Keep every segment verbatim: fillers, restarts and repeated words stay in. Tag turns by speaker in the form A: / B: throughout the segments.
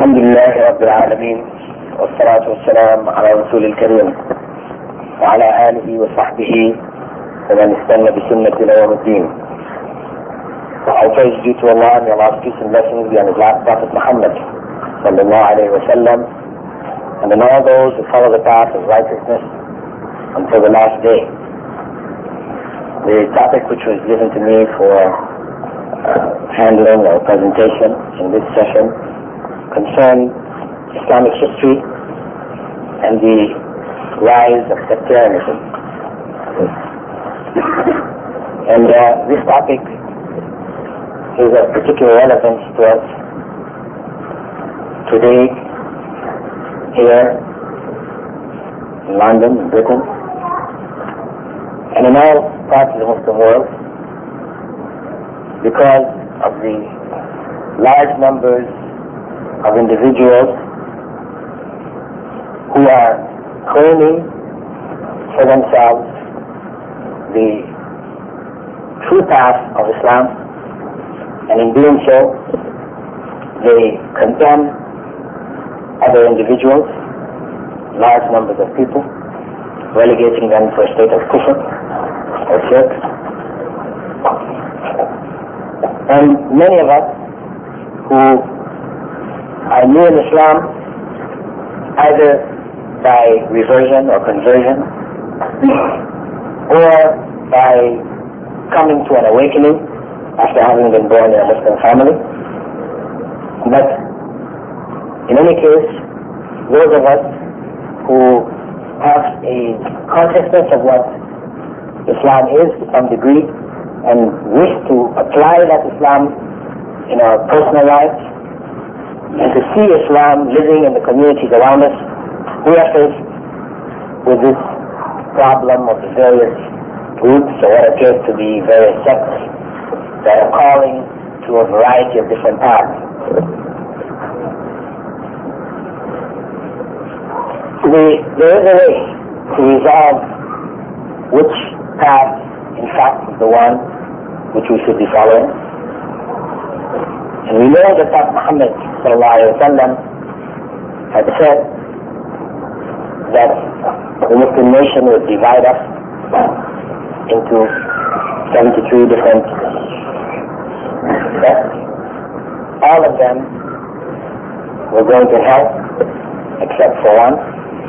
A: الحمد لله رب العالمين والصلاة والسلام على رسول الكريم وعلى آله وصحبه ومن استنى بسنة إلى يوم الدين. All praise due to Allah, may Allah's peace and blessings be on His last Prophet Muhammad sallallahu alayhi wa sallam, and on all those who follow the path of righteousness until the last day. The topic which was given to me for uh, handling or presentation in this session concerned Islamic history and the rise of sectarianism. And uh, this topic is of particular relevance to us today here in London, in Britain, and in all parts of the Muslim world, because of the large numbers of individuals who are claiming for themselves the true path of Islam, and in doing so they condemn other individuals, large numbers of people, relegating them to a state of kufr or shirk. And many of us who are new in Islam, either by reversion or conversion, or by coming to an awakening after having been born in a Muslim family. But in any case, those of us who have a consciousness of what Islam is to some degree and wish to apply that Islam in our personal lives and to see Islam living in the communities around us, we are faced with this problem of the various groups or what appears to be various sects that are calling to a variety of different paths. The, there is a way to resolve which path, in fact, is the one which we should be following. And we know that Prophet Muhammad sallallahu alayhi wa sallam had said that the Muslim nation would divide up into seventy-three different sects. All of them were going to hell except for one.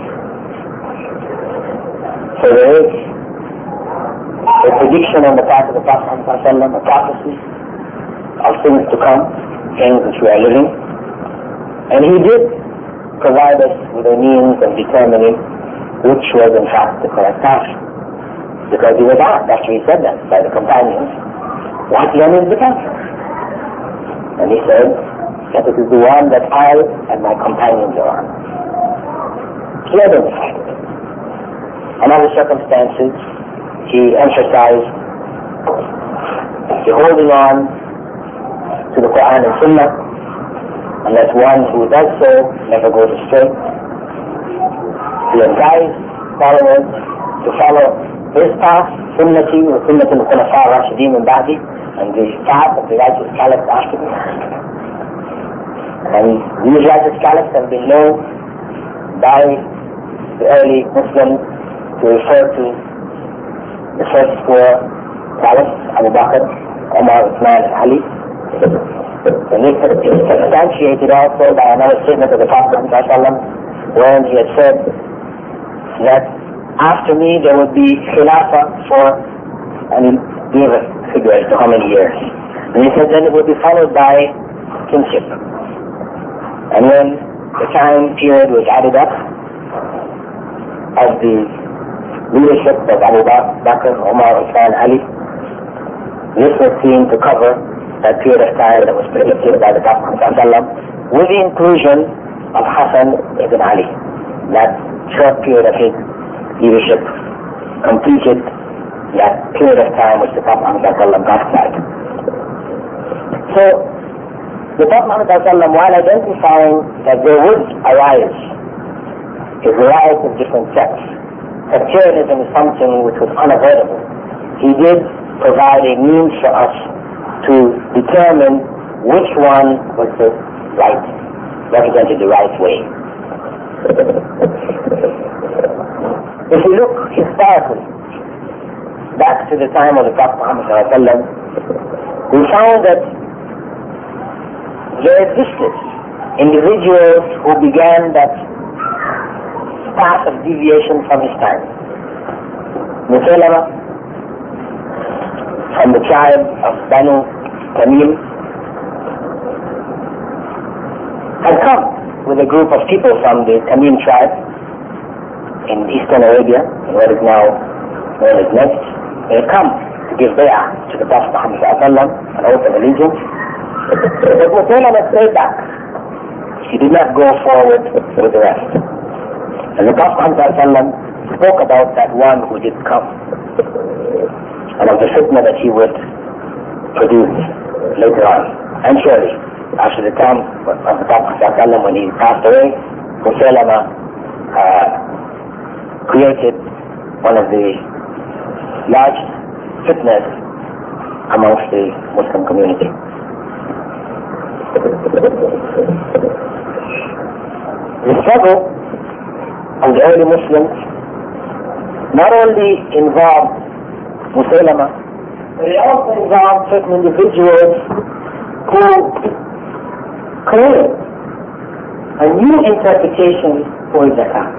A: So there is a prediction on the part of the Prophet Muhammad sallallahu alayhi wa sallam, a prophecy of things to come, things which we are living. And he did provide us with a means of determining which was in fact the correct path. Because he was asked, after he said that, by the companions, what then is the path? And he said that it is the one that I and my companions are on. He identified it. In other circumstances, he emphasized the holding on to the Quran and Sunnah, and that one who does so never goes astray. He advised followers to follow his path, Sunnati wa Sunnat al-Khulafa Rashidin min Ba'di, and the path of the righteous caliphs after me. And these righteous caliphs have been known by the early Muslims to refer to the first four caliphs, Abu Bakr, Umar, Uthman, and Ali. And this is substantiated also by another statement of the Prophet when he had said that after me there would be khilafah for, and he gave a figure as to how many years. And he said then it would be followed by kingship. And when the time period was added up of the leadership of Abu Bakr, Umar, Uthman, Ali, this was seen to cover that period of time that was predicted by the Prophet with the inclusion of Hassan ibn Ali. That short period of his leadership completed that period of time which the Prophet prophesied. So the Prophet while identifying that there would arise a variety of different sects, sectarianism is something which was unavoidable, he did provide a means for us to determine which one was the right represented the right way. If we look historically back to the time of the Prophet Muhammad sallallahu alaihi wasallam, we found that there existed individuals who began that path of deviation from his time. Musaylama, from the tribe of Banu Tamim, had come with a group of people from the Tamim tribe in eastern Arabia, in what is now known as Najd. They had come to give bay'ah to the Prophet Muhammad sallallahu alaihi wasallam, an oath of allegiance. But Musaylama stayed back. He did not go forward with the rest. And the Prophet Muhammad sallallahu alaihi wasallam spoke about that one who did come, and of the fitna that he would produce later on. And surely, after the time of the Prophet sallallahu alaihi wasallam, when he passed away, Musaylama uh, created one of the large fitnas amongst the Muslim community. The struggle of the early Muslims not only involved Musaylama, but it also involved certain individuals who claimed a new interpretation for zakat.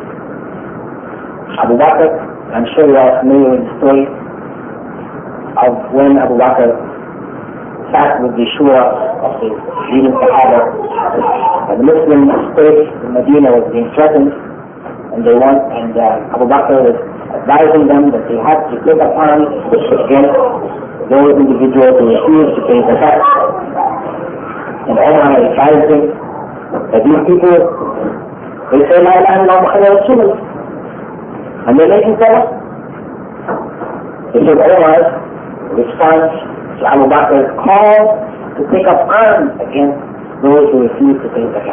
A: Abu Bakr, I'm sure you are familiar with the story of when Abu Bakr sat with the shura of the leading Sahaba, and the Muslim state in Medina was being threatened, and they want, and uh, Abu Bakr was advising them that they had to take up arms against those individuals who refused to pay zakat. And Umar advised them that these people, they say La ilaha illallah Muhammad Rasulullah, and they're making salah. This is Umar's response to Abu Bakr's call to take up arms against those who refuse to pay zakat.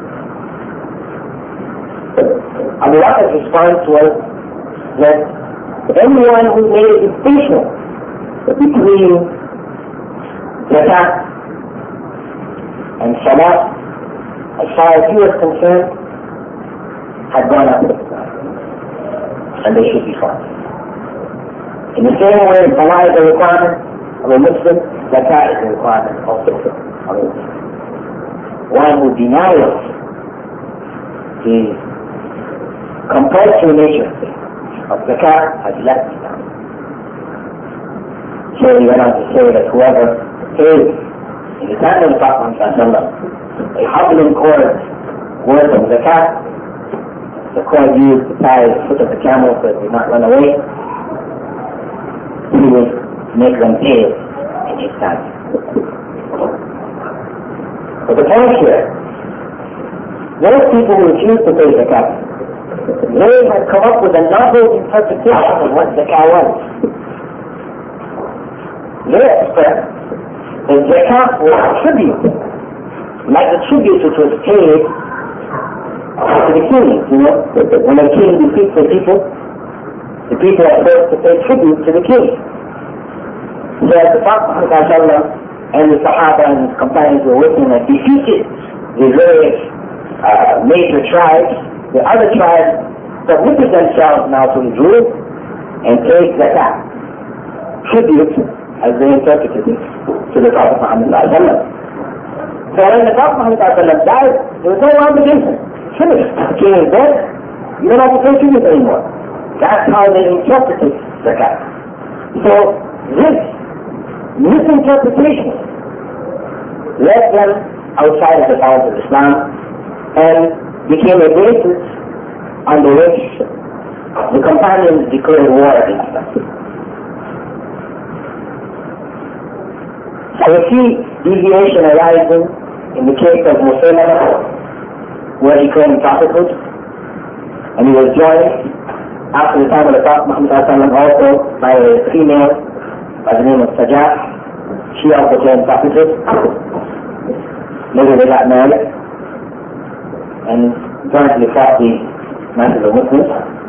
A: Abu Bakr's response was that anyone who made a distinction between zakat and salah, as far as he was concerned, had gone up, and they should be fought. In the same way, salah is a requirement of a Muslim, zakat is a requirement also of a Muslim. One who denies the compulsory nature of zakat has left Islam. So he went on to say that whoever pays in the time of the Prophet a humbling cord worth of zakat, the cord used to tie the foot of the camel so it did not run away, he will make them pay in his time. But the point here, those people who refuse to pay zakat, they had come up with a novel interpretation of what zakat was. They expressed that zakat was a tribute, like the tribute which was paid to the king. You know, when a king defeats the people, the people are forced to pay tribute to the king. So as the Prophet and the Sahaba and his companions were with him and defeated the various uh, major tribes, the other tribes submitted themselves now to his rule and paid zakat, tribute, as they interpreted it, to the Prophet Muhammad. So when the Prophet Muhammad died, there was no obligation. Finished. The king is dead, you don't have to pay tribute anymore. That's how they interpreted zakat. So this misinterpretation led them outside of the bounds of Islam and became a basis under which the companions declared war against them. So we see deviation arising in the case of Musaylama, where he claimed prophethood, and he was joined after the time of the Prophet Muhammad also by a female by the name of Sajjah. She also claimed prophethood. Later they got married and jointly fought the masses of Muslims.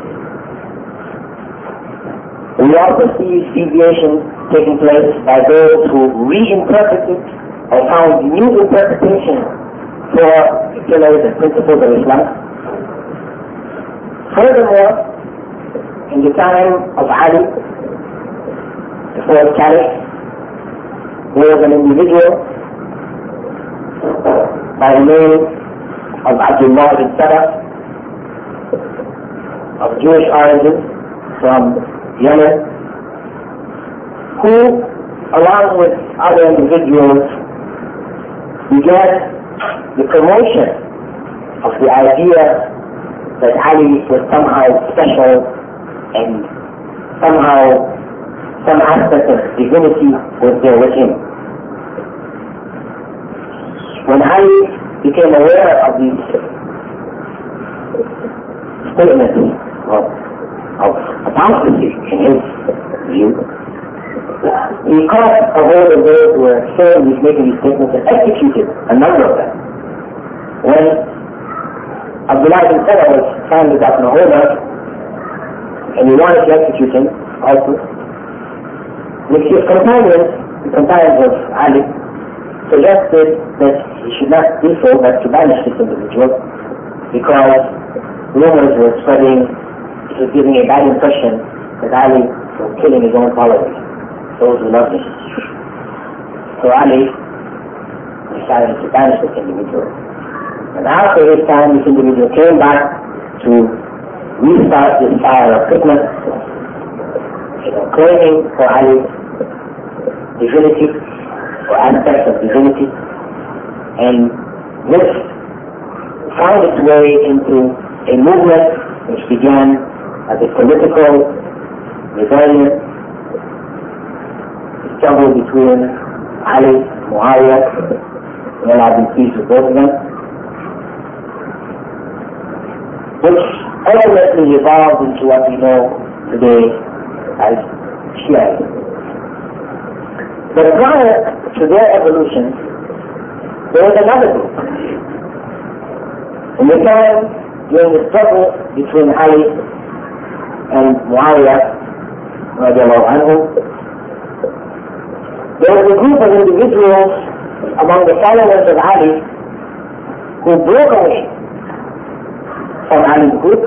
A: We also see deviation taking place by those who reinterpreted or found new interpretations four pillars and principles of Islam. Furthermore, in the time of Ali, the fourth caliph, there was an individual by the name of Abdullah bin Saba, of Jewish origin from Yemen, who, along with other individuals, began the promotion of the idea that Ali was somehow special and somehow some aspect of divinity was there with him. When Ali became aware of these statements of, of apostasy in his view, he caught a hold of those who were saying these, making these statements, and executed a number of them. When Abdullah bin Saba was found with Ibn Umar, and he wanted to execute him also, with his companions, the companions of Ali, suggested that he should not do so, but to banish this individual, because rumors were spreading, it was giving a bad impression that Ali was killing his own followers, those who loved him. So Ali decided to banish this individual. And after his time, this individual came back to restart this fire of fitna, claiming for Ali divinity, or aspects of divinity, and this found its way into a movement which began as a political rebellion, a struggle between Ali and Muawiyah, and Allah be pleased with both of them, which ultimately evolved into what we know today as Shiaism. But prior to their evolution, there was another group. In the time during the struggle between Ali and Muawiyah, radiallahu anhu, there was a group of individuals among the followers of Ali who broke away from Ali's group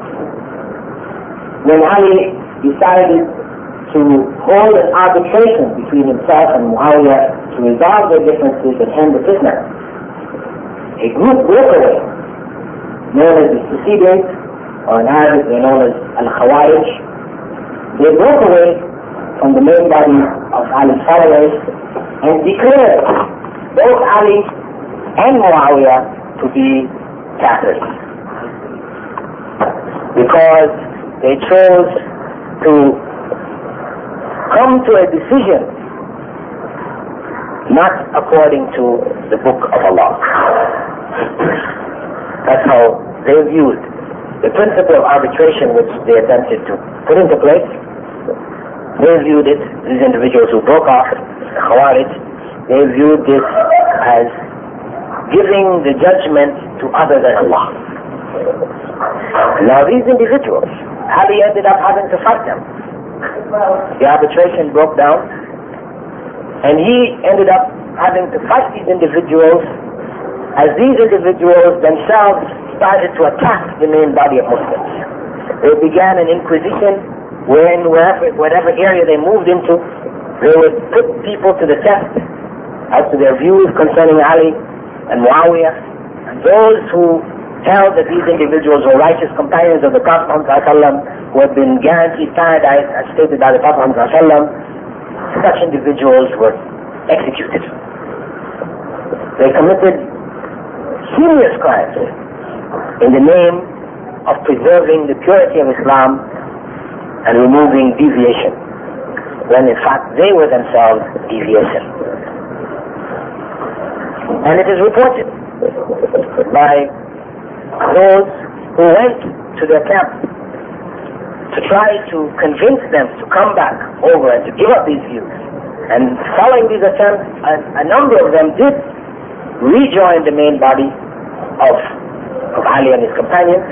A: when Ali decided to hold an arbitration between himself and Muawiyah to resolve their differences and end the fitna. A group broke away, known as the Seceders, or in Arabic they're known as Al-Khawarij. They broke away from the main body of Ali's followers and declared both Ali and Muawiyah to be Kafirs, because they chose to come to a decision not according to the book of Allah. That's how they viewed the principle of arbitration which they attempted to put into place. They viewed it, these individuals who broke off, the Khawarij, they viewed this as giving the judgment to other than Allah. Now these individuals, Ali ended up having to fight them. The arbitration broke down, and he ended up having to fight these individuals as these individuals themselves started to attack the main body of Muslims. They began an inquisition wherein wherever, whatever area they moved into, they would put people to the test as to their views concerning Ali and Muawiyah, and those who held that these individuals were righteous companions of the Prophet Muhammad who had been guaranteed paradise as stated by the Prophet Muhammad, such individuals were executed. They committed serious crimes in the name of preserving the purity of Islam and removing deviation, when in fact they were themselves deviation. And it is reported by those who went to their camp to try to convince them to come back over and to give up these views. And following these attempts, a, a number of them did rejoin the main body of, of Ali and his companions.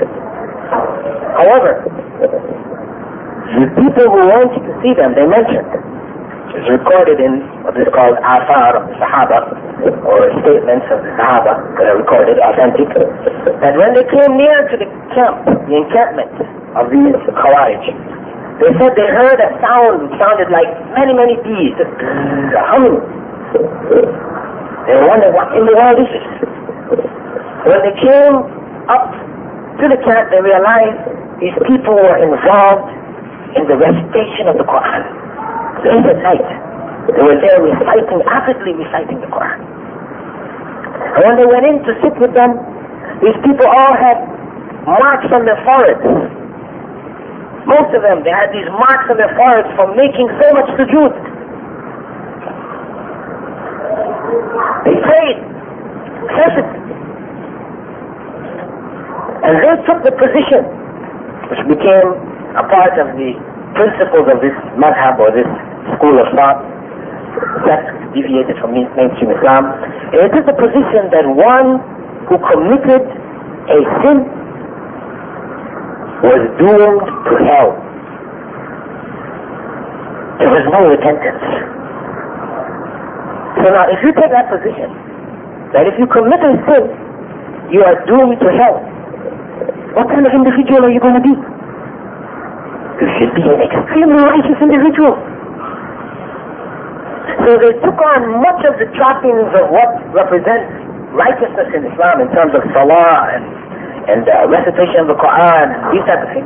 A: However, the people who went to see them, they mentioned, is recorded in what is called Athar of the Sahaba, or statements of the Sahaba that are recorded, authentic, that when they came near to the camp, the encampment of these Khawarij, they said they heard a sound which sounded like many, many bees, just humming. They wondered what in the world is this? When they came up to the camp, they realized these people were involved in the recitation of the Quran. Late at night, they were there reciting, avidly reciting the Quran. And when they went in to sit with them, these people all had marks on their foreheads. Most of them, they had these marks on their foreheads from making so much sujood. They prayed excessively. And they took the position which became a part of the principles of this madhab, or this school of thought that deviated from mainstream Islam. And it is the position that one who committed a sin was doomed to hell. There was no repentance. So now, if you take that position, that if you commit a sin, you are doomed to hell, what kind of individual are you going to be? You should be an extremely righteous individual. So they took on much of the trappings of what represents righteousness in Islam in terms of salah and, and uh, recitation of the Quran and these type of things.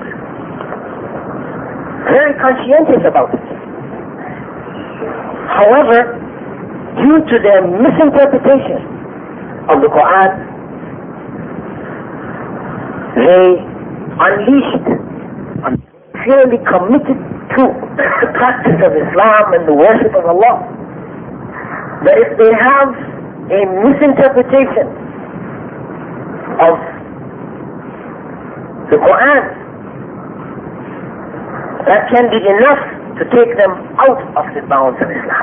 A: Very conscientious about it. However, due to their misinterpretation of the Quran, they unleashed, unfairly committed to the practice of Islam and the worship of Allah. That if they have a misinterpretation of the Quran, that can be enough to take them out of the bounds of Islam.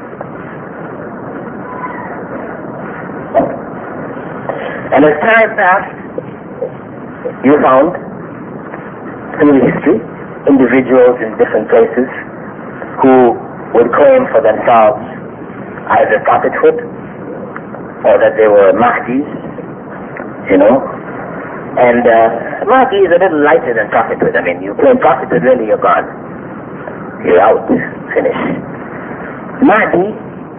A: And as time passed, you found through history individuals in different places who would claim for themselves either prophethood or that they were Mahdis, you know. And uh, Mahdi is a little lighter than prophethood. I mean, you claim prophethood, really you're gone. You're out, finished. Mahdi,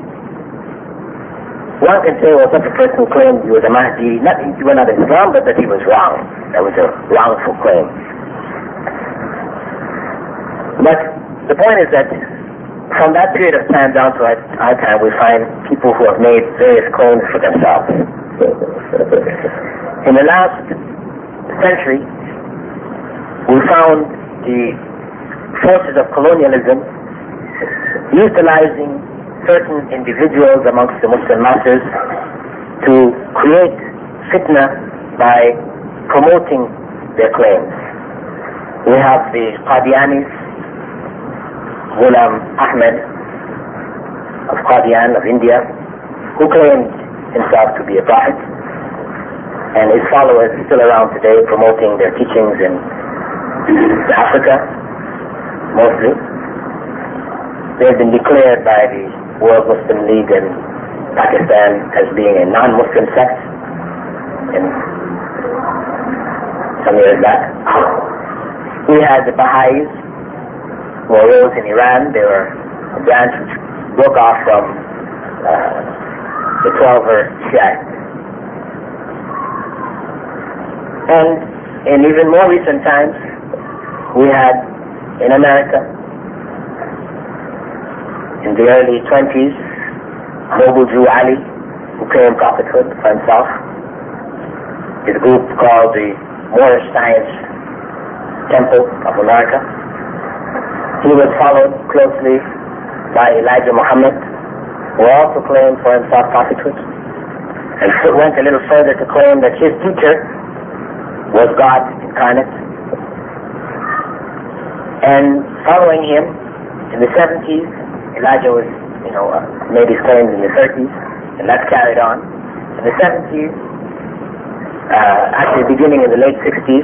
A: one can say, well, such a person who claimed he was a Mahdi, not, he was not Islam, but that he was wrong. That was a wrongful claim. But the point is that from that period of time down to our, our time, we find people who have made various claims for themselves. In the last century, we found the forces of colonialism utilizing certain individuals amongst the Muslim masses to create fitna by promoting their claims. We have the Qadianis, Ghulam Ahmed of Qadian of India, who claimed himself to be a prophet, and his followers still around today promoting their teachings in Africa, mostly. They've been declared by the World Muslim League in Pakistan as being a non-Muslim sect in some years back. We had the Baha'is, who arose in Iran. They were a branch which broke off from uh, the Twelver Shiite. And in even more recent times, we had in America, in the early twenties, Noble Jew Ali, who claimed prophethood for himself. His group called the Moorish Science Temple of America. He was followed closely by Elijah Muhammad, who also claimed for himself prophethood, and went a little further to claim that his teacher was God incarnate. And following him in the seventies, Elijah was, you know, uh, made his claims in the thirties, and that carried on. In the seventies, uh, actually beginning in the late sixties,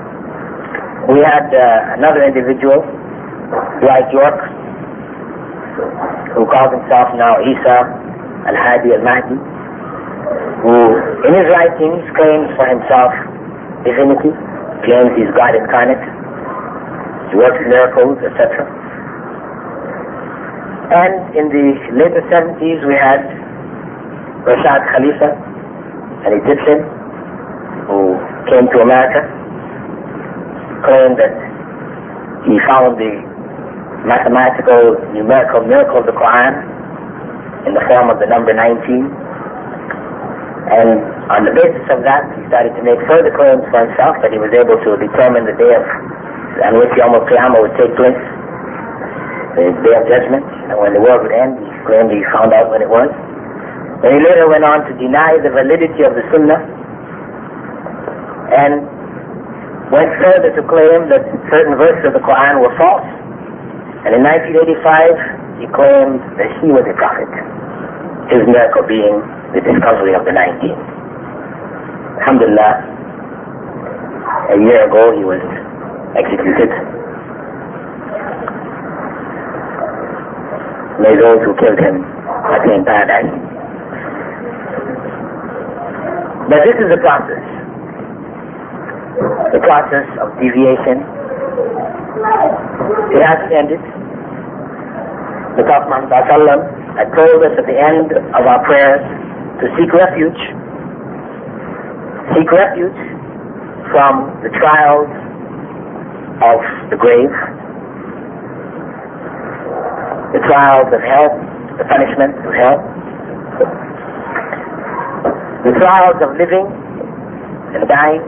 A: we had uh, another individual, Dwight York, who calls himself now Isa al-Hadi al-Mahdi, who in his writings claims for himself divinity, claims he's God incarnate, he works miracles, et cetera. And in the later seventies we had Rashad Khalifa, an Egyptian who came to America, claimed that he found the mathematical, numerical miracle of the Quran in the form of the number nineteen. And on the basis of that, he started to make further claims for himself that he was able to determine the day of on which Yawm al-Qiyamah would take place, the day of judgment, and when the world would end. He claimed he found out when it was. And he later went on to deny the validity of the Sunnah and went further to claim that certain verses of the Quran were false. And in nineteen eighty-five, he claimed that he was a prophet, his miracle being the discovery of the nineteen. Alhamdulillah, a year ago he was executed. May those who killed him attain paradise. But this is the process. The process of deviation. It has ended. The Prophet Muhammad had told us at the end of our prayers to seek refuge. Seek refuge from the trials of the grave, the trials of hell, the punishment of hell, the trials of living and dying,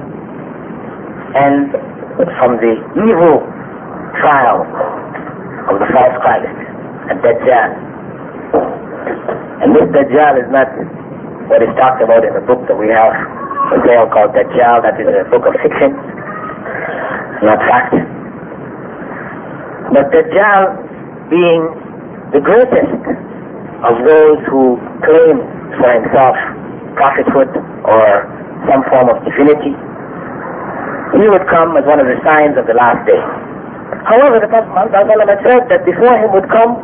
A: and from the evil trial of the false Christ and Dajjal. And this Dajjal is not what is talked about in the book that we have for sale called Dajjal. That is a book of fiction, not fact. But Dajjal being the greatest of those who claim for himself prophethood or some form of divinity, he would come as one of the signs of the last day. However, the Prophet Muhammad had said that before him would come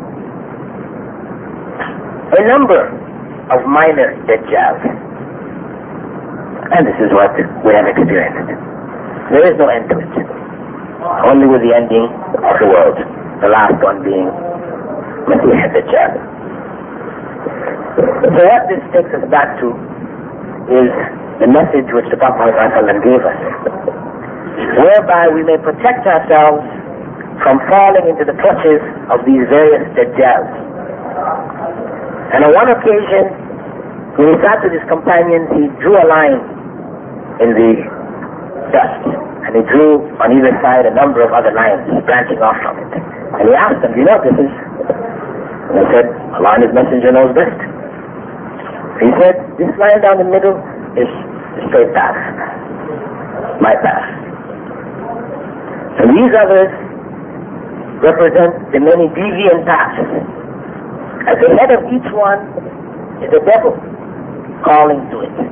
A: a number of minor Dajjals. And this is what we have experienced. There is no end to it. Only with the ending of the world. The last one being Masih ad-Dajjal. So what this takes us back to is the message which the Prophet Muhammad gave us, whereby we may protect ourselves from falling into the clutches of these various Dajjals. And on one occasion, when he sat with his companions, he drew a line in the dust, and he drew on either side a number of other lines branching off from it. And he asked them, do you know what this is? And they said, Allah and His Messenger knows best. He said, this line down the middle is the straight path, my path. And these others represent the many deviant paths. At the head of each one is a devil calling to it.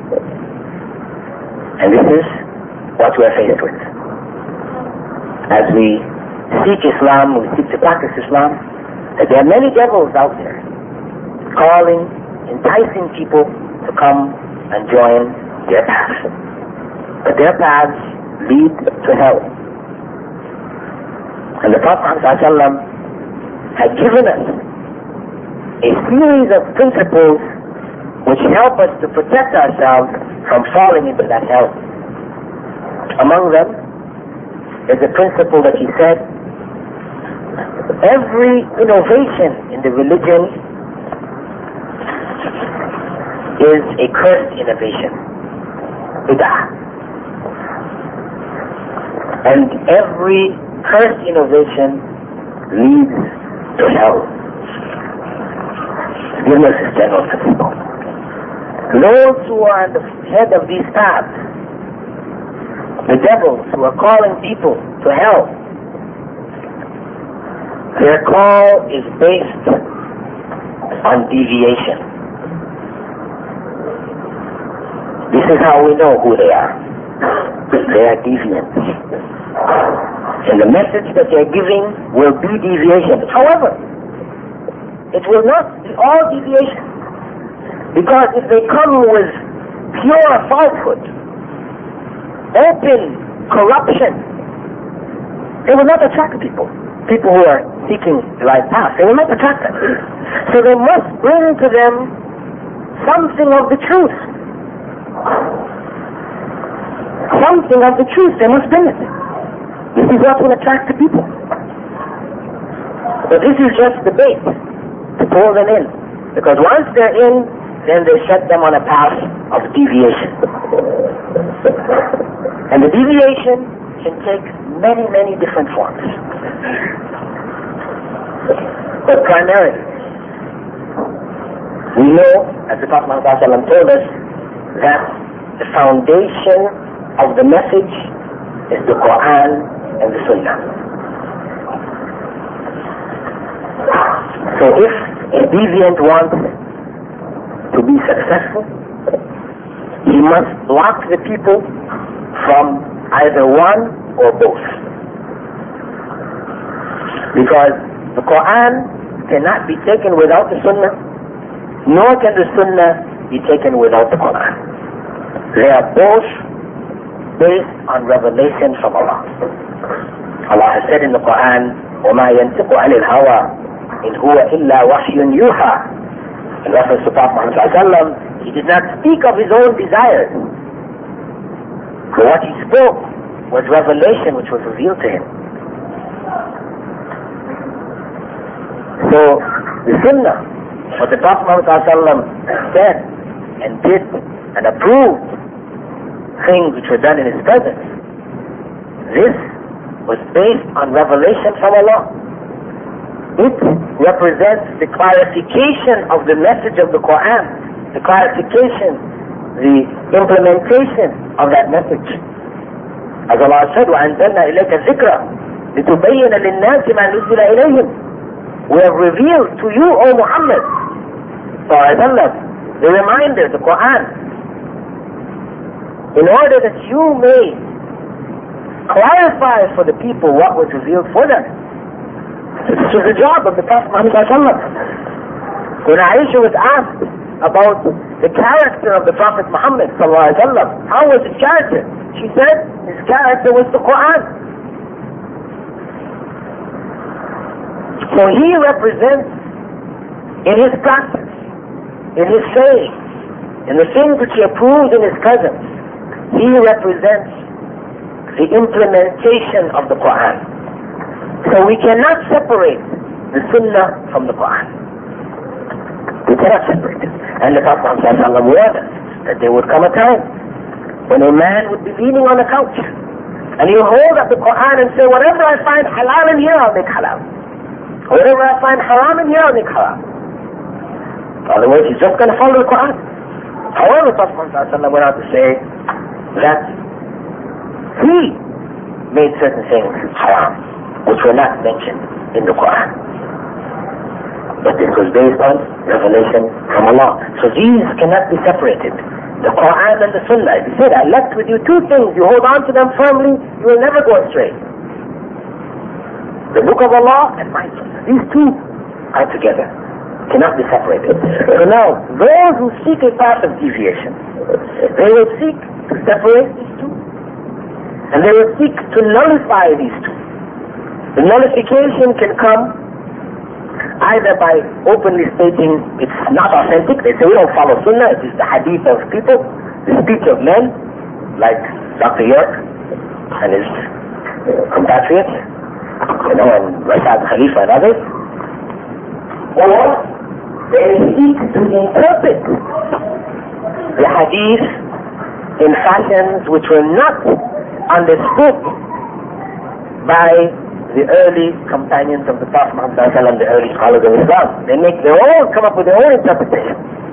A: And this is what we are faced with. As we seek Islam, we seek to practice Islam, that there are many devils out there calling, enticing people to come and join their paths. But their paths lead to hell. And the Prophet ﷺ had given us a series of principles which help us to protect ourselves from falling into that hell. Among them is the principle that he said, every innovation in the religion is a cursed innovation, bid'ah. And every cursed innovation leads to hell. Give us this general principle. Those who are at the head of these paths, the devils who are calling people to hell, their call is based on deviation. This is how we know who they are. They are deviants. And the message that they are giving will be deviation. However, it will not be all deviation. Because if they come with pure falsehood, open corruption, they will not attract people. People who are seeking the right path, they will not attract them. So they must bring to them something of the truth. Something of the truth, they must bring it. This is what will attract the people. But this is just the bait to pull them in. Because once they're in, then they set them on a path of deviation. And the deviation can take many, many different forms. But primarily, we know, as the Prophet Muhammad told us, that the foundation of the message is the Quran and the Sunnah. So if a deviant wants to be successful, he must block the people from either one or both. Because the Quran cannot be taken without the Sunnah, nor can the Sunnah be taken without the Quran. They are both based on revelation from Allah. Allah has said in the Quran, وَمَا يَنْتِقُ عَنِ الْهَوَىٰ إِنْ هُوَ إِلَّا وَحْيٌ يُوحَىٰ. In reference to Prophet Muhammad, he did not speak of his own desires. But what he spoke was revelation which was revealed to him. So, the Sunnah, what the Prophet Muhammad said and did and approved, things which were done in his presence, this was based on revelation from Allah. It represents the clarification of the message of the Quran, the clarification, the implementation of that message. As Allah said, وَأَنزَلْنَا إِلَيْكَ الذِّكْرَ لِتُبَيِّنَ لِلنَّاسِ مَا نُزِّلَ إِلَيْهِمْ. We have revealed to you, O Muhammad, the reminder, the Quran, in order that you may clarify for the people what was revealed for them. This was the job of the Prophet Muhammad. When Aisha was asked about the character of the Prophet Muhammad, how was his character? She said his character was the Quran. So he represents, in his practice, in his saying, in the things which he approved in his presence, he represents the implementation of the Quran. So we cannot separate the Sunnah from the Quran. We cannot separate it. And the Prophet ﷺ warned us that there would come a time when a man would be leaning on a couch and he'll hold up the Quran and say, whatever I find halal in here, I'll make halal. Whatever I find haram in here, I'll make haram. In other words, he's just going to follow the Quran. However, the Prophet ﷺ went on to say that he made certain things haram, which were not mentioned in the Quran. But this was based on revelation from Allah. So these cannot be separated. The Quran and the Sunnah. He said, I left with you two things. You hold on to them firmly, you will never go astray. The book of Allah and my Sunnah. These two are together. Cannot be separated. So now, those who seek a path of deviation, they will seek to separate these two. And they will seek to nullify these two. The nullification can come either by openly stating it's not authentic. They say we don't follow Sunnah, it is the hadith of people, the speech of men, like Doctor York and his compatriots, you know, and Rashad Khalifa and others. Or they seek to interpret the hadith in fashions which were not understood by the early companions of the Prophet Muhammad, the early scholars of Islam. They make their own, come up with their own interpretation.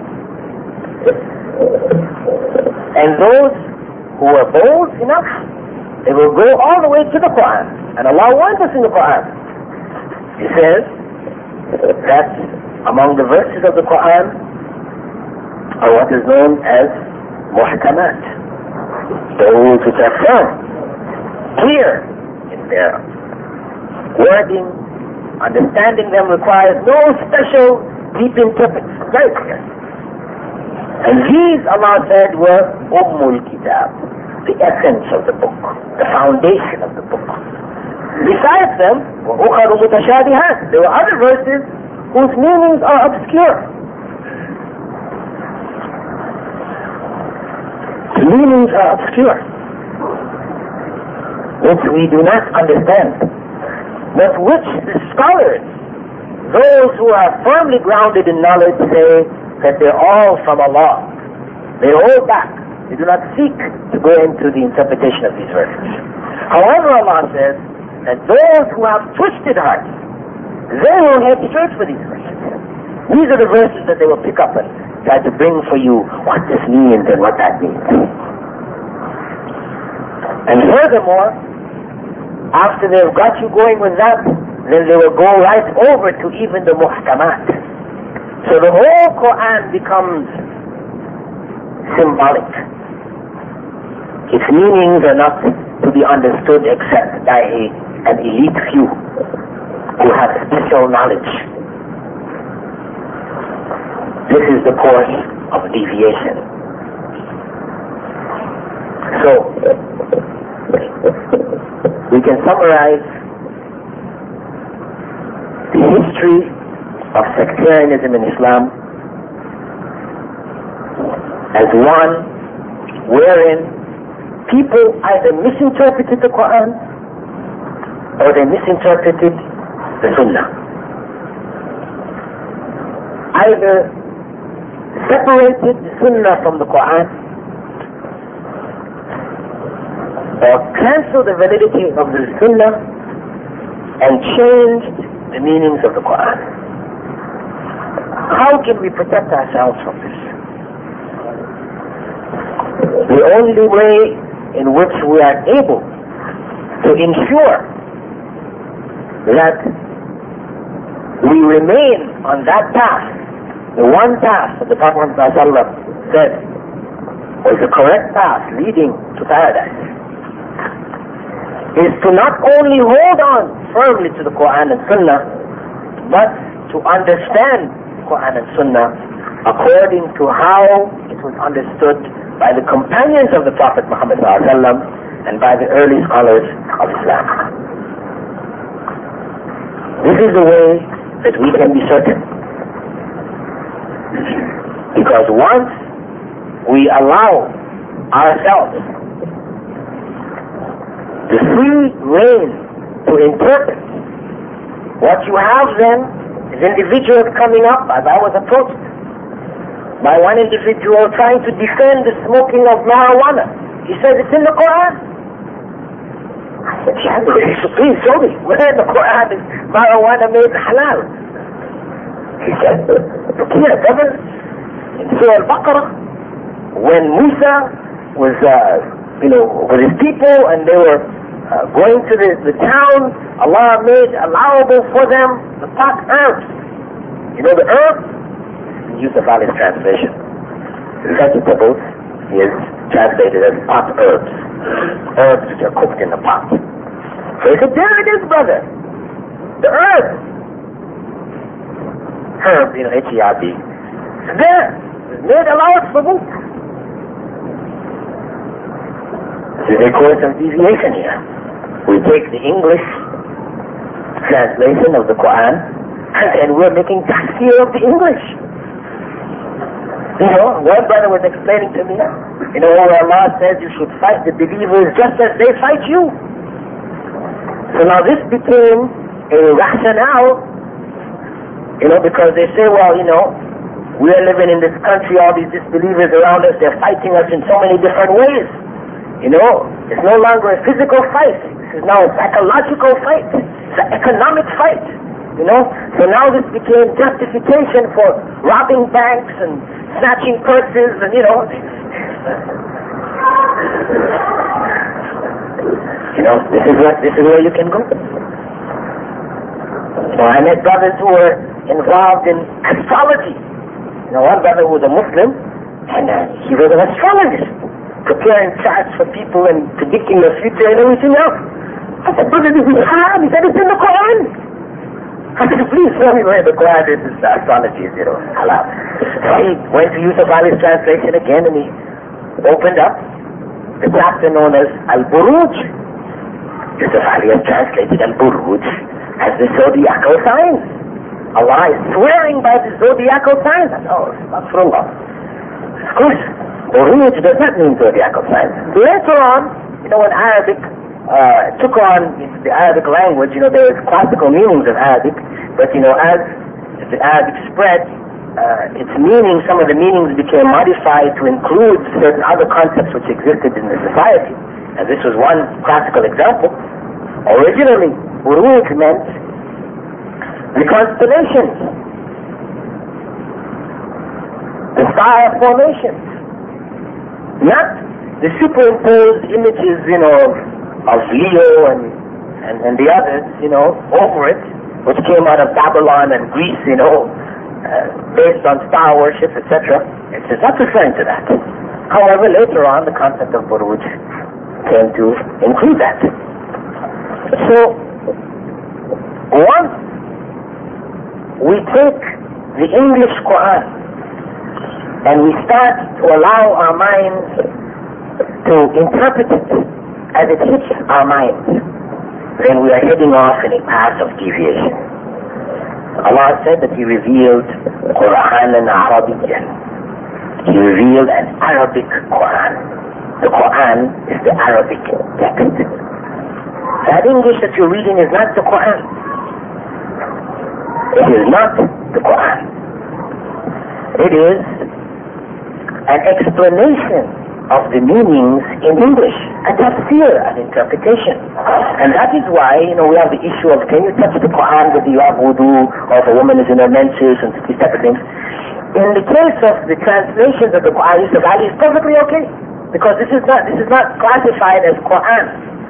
A: And those who are bold enough, they will go all the way to the Quran. And Allah warns us in the Quran. He says that among the verses of the Quran are what is known as muhkamat, those which are firm, clear in their wording. Understanding them requires no special deep interprets. Very clear. And these, Allah said, were Ummul Kitab, the essence of the book, the foundation of the book. Besides them, وَأُخَرُ مُتَشَابِهَاتٍ, there were other verses whose meanings are obscure. The meanings are obscure, which we do not understand, but which the scholars, those who are firmly grounded in knowledge, say that they're all from Allah. They hold back. They do not seek to go into the interpretation of these verses. However, Allah says that those who have twisted hearts, they will head straight for these verses. These are the verses that they will pick up and try to bring for you what this means and what that means. And furthermore, after they've got you going with that, then they will go right over to even the muhkamat. So the whole Quran becomes symbolic. Its meanings are not to be understood except by a, an elite few who have special knowledge. This is the course of deviation. So, we can summarize the history of sectarianism in Islam as one wherein people either misinterpreted the Quran or they misinterpreted the Sunnah. Either separated the Sunnah from the Quran or canceled the validity of the Sunnah and changed the meanings of the Quran. How can we protect ourselves from this? The only way in which we are able to ensure that we remain on that path, the one path that the Prophet ﷺ said was the correct path leading to paradise, is to not only hold on firmly to the Quran and Sunnah, but to understand Quran and Sunnah according to how it was understood by the companions of the Prophet Muhammad ﷺ and by the early scholars of Islam. This is the way that we can be certain. Because once we allow ourselves the free rein to interpret, what you have then is individuals coming up, as I was approached by one individual trying to defend the smoking of marijuana. He says it's in the Quran. I said, yeah, please show me where in the Quran is marijuana made halal. He said, look here, brother, in Surah Al-Baqarah, when Musa was, uh, you know, with his people and they were uh, going to the, the town, Allah made allowable for them the pot herbs. You know the herbs? Use the valid translation. Vegetables is translated as pot herbs. Herbs which are cooked in the pot. So he said, there it is, brother. The herb. Herb, you know, H E R B. It's there. It's made allowance for both. This is a course of deviation here. We take the English translation of the Quran and then we're making tafsir of the English. You know, one brother was explaining to me, you know, where Allah says you should fight the believers just as they fight you. So now this became a rationale, you know, because they say, well, you know, we're living in this country, all these disbelievers around us, they're fighting us in so many different ways. You know, it's no longer a physical fight. This is now a psychological fight. It's an economic fight. You know, so now this became justification for robbing banks and snatching purses and, you know, you know, this is what, this is where you can go. So I met brothers who were involved in astrology. You know, one brother was a Muslim and uh, he was an astrologist, preparing charts for people and predicting their future and everything else. I said, brother, this is haram. He said, it's in the Quran. I said, please show me where the Quran is astrology is, you know, halal. So he went to Yusuf Ali's translation again, and he opened up the chapter known as Al-Buruj. Yusuf Ali has translated Al-Buruj as the zodiacal signs. Allah is swearing by the zodiacal signs. Oh, astaghfirullah. Of course, Buruj does not mean zodiacal signs. Later on, you know, in Arabic, Uh, took on the Arabic language, you know, there is classical meanings of Arabic, but you know, as the Arabic spread, uh, its meaning, some of the meanings became modified to include certain other concepts which existed in the society. And this was one classical example. Originally, Buruj meant the constellations, the star formations, not the superimposed images, you know, of Leo and, and, and the others, you know, over it, which came out of Babylon and Greece, you know, uh, based on star worship, et cetera. It's not referring to that. However, later on, the concept of Buruj came to include that. So, once we take the English Quran and we start to allow our minds to interpret it as it hits our minds, then we are heading off in a path of deviation. Allah said that He revealed Qur'an and Arabiyyan. He revealed an Arabic Quran. The Quran is the Arabic text. That English that you're reading is not the Quran. It is not the Quran. It is an explanation of the meanings in English, a tafsir, an interpretation. And that is why, you know, we have the issue of, can you touch the Quran whether you have wudu, or if a woman is in her menses, and these type of things. In the case of the translations of the Quran, Yusuf Ali is perfectly okay, because this is not, this is not classified as Quran.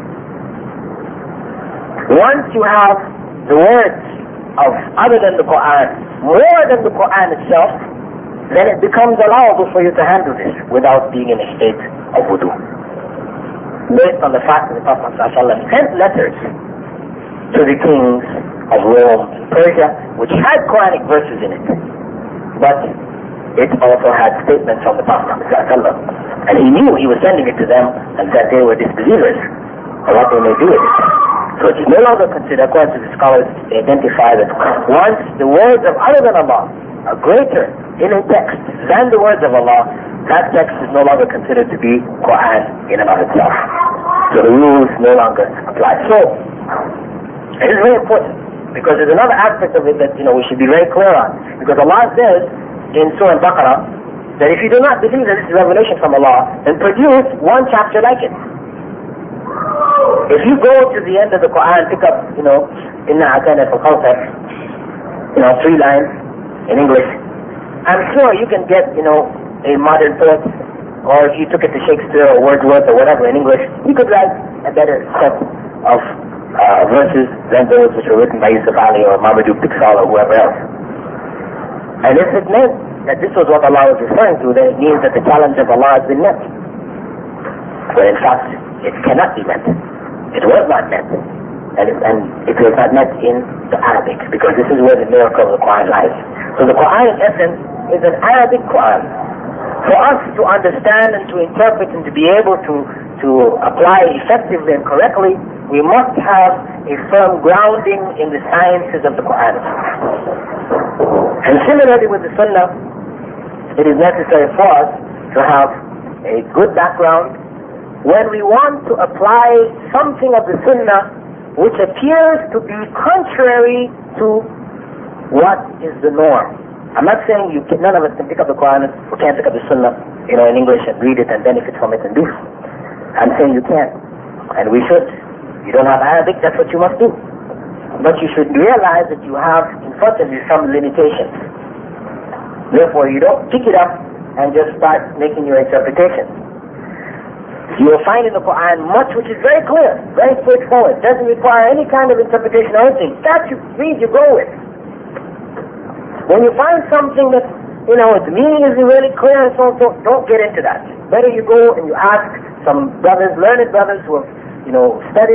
A: Once you have the words of other than the Quran, more than the Quran itself, then it becomes allowable for you to handle this without being in a state of wudu. Based on the fact that the Prophet ﷺ sent letters to the kings of Rome and Persia, which had Quranic verses in it, but it also had statements from the Prophet ﷺ. And he knew he was sending it to them and that they were disbelievers, or what they may do with it. So it is no longer considered, according to the scholars, they identify that once the words of other than Allah are greater in a text than the words of Allah, that text is no longer considered to be Quran in and of itself. So the rules no longer apply. So, it is very important, because there's another aspect of it that, you know, we should be very clear on. Because Allah says in Surah Al-Baqarah that if you do not believe that this is revelation from Allah, then produce one chapter like it. If you go to the end of the Quran, pick up, you know, Inna Atana Al-Kawthar, you know, three lines in English, I'm sure you can get, you know, a modern poet, or if you took it to Shakespeare or Wordsworth or whatever in English, you could write a better set of uh, verses than those which were written by Yusuf Ali or Mamadou Picsal or whoever else. And if it meant that this was what Allah was referring to, then it means that the challenge of Allah has been met. But in fact, it cannot be met. It was not met. And it, and it was not met in the Arabic, because this is where the miracle of the Quran lies. So the Quran, in essence, is an Arabic Quran. For us to understand and to interpret and to be able to, to apply effectively and correctly, we must have a firm grounding in the sciences of the Quran. And similarly with the Sunnah, it is necessary for us to have a good background when we want to apply something of the Sunnah which appears to be contrary to what is the norm. I'm not saying you can, none of us can pick up the Quran or can't pick up the Sunnah, you know, in English and read it and benefit from it and do. I'm saying you can, and we should. You don't have Arabic, that's what you must do. But you should realize that you have in front of you some limitations. Therefore, you don't pick it up and just start making your interpretation. You will find in the Quran much which is very clear, very straightforward, doesn't require any kind of interpretation or anything. That you read, you go with. When you find something that, you know, its meaning isn't really clear and so on, so don't get into that. Better you go and you ask some brothers, learned brothers who have, you know, studied the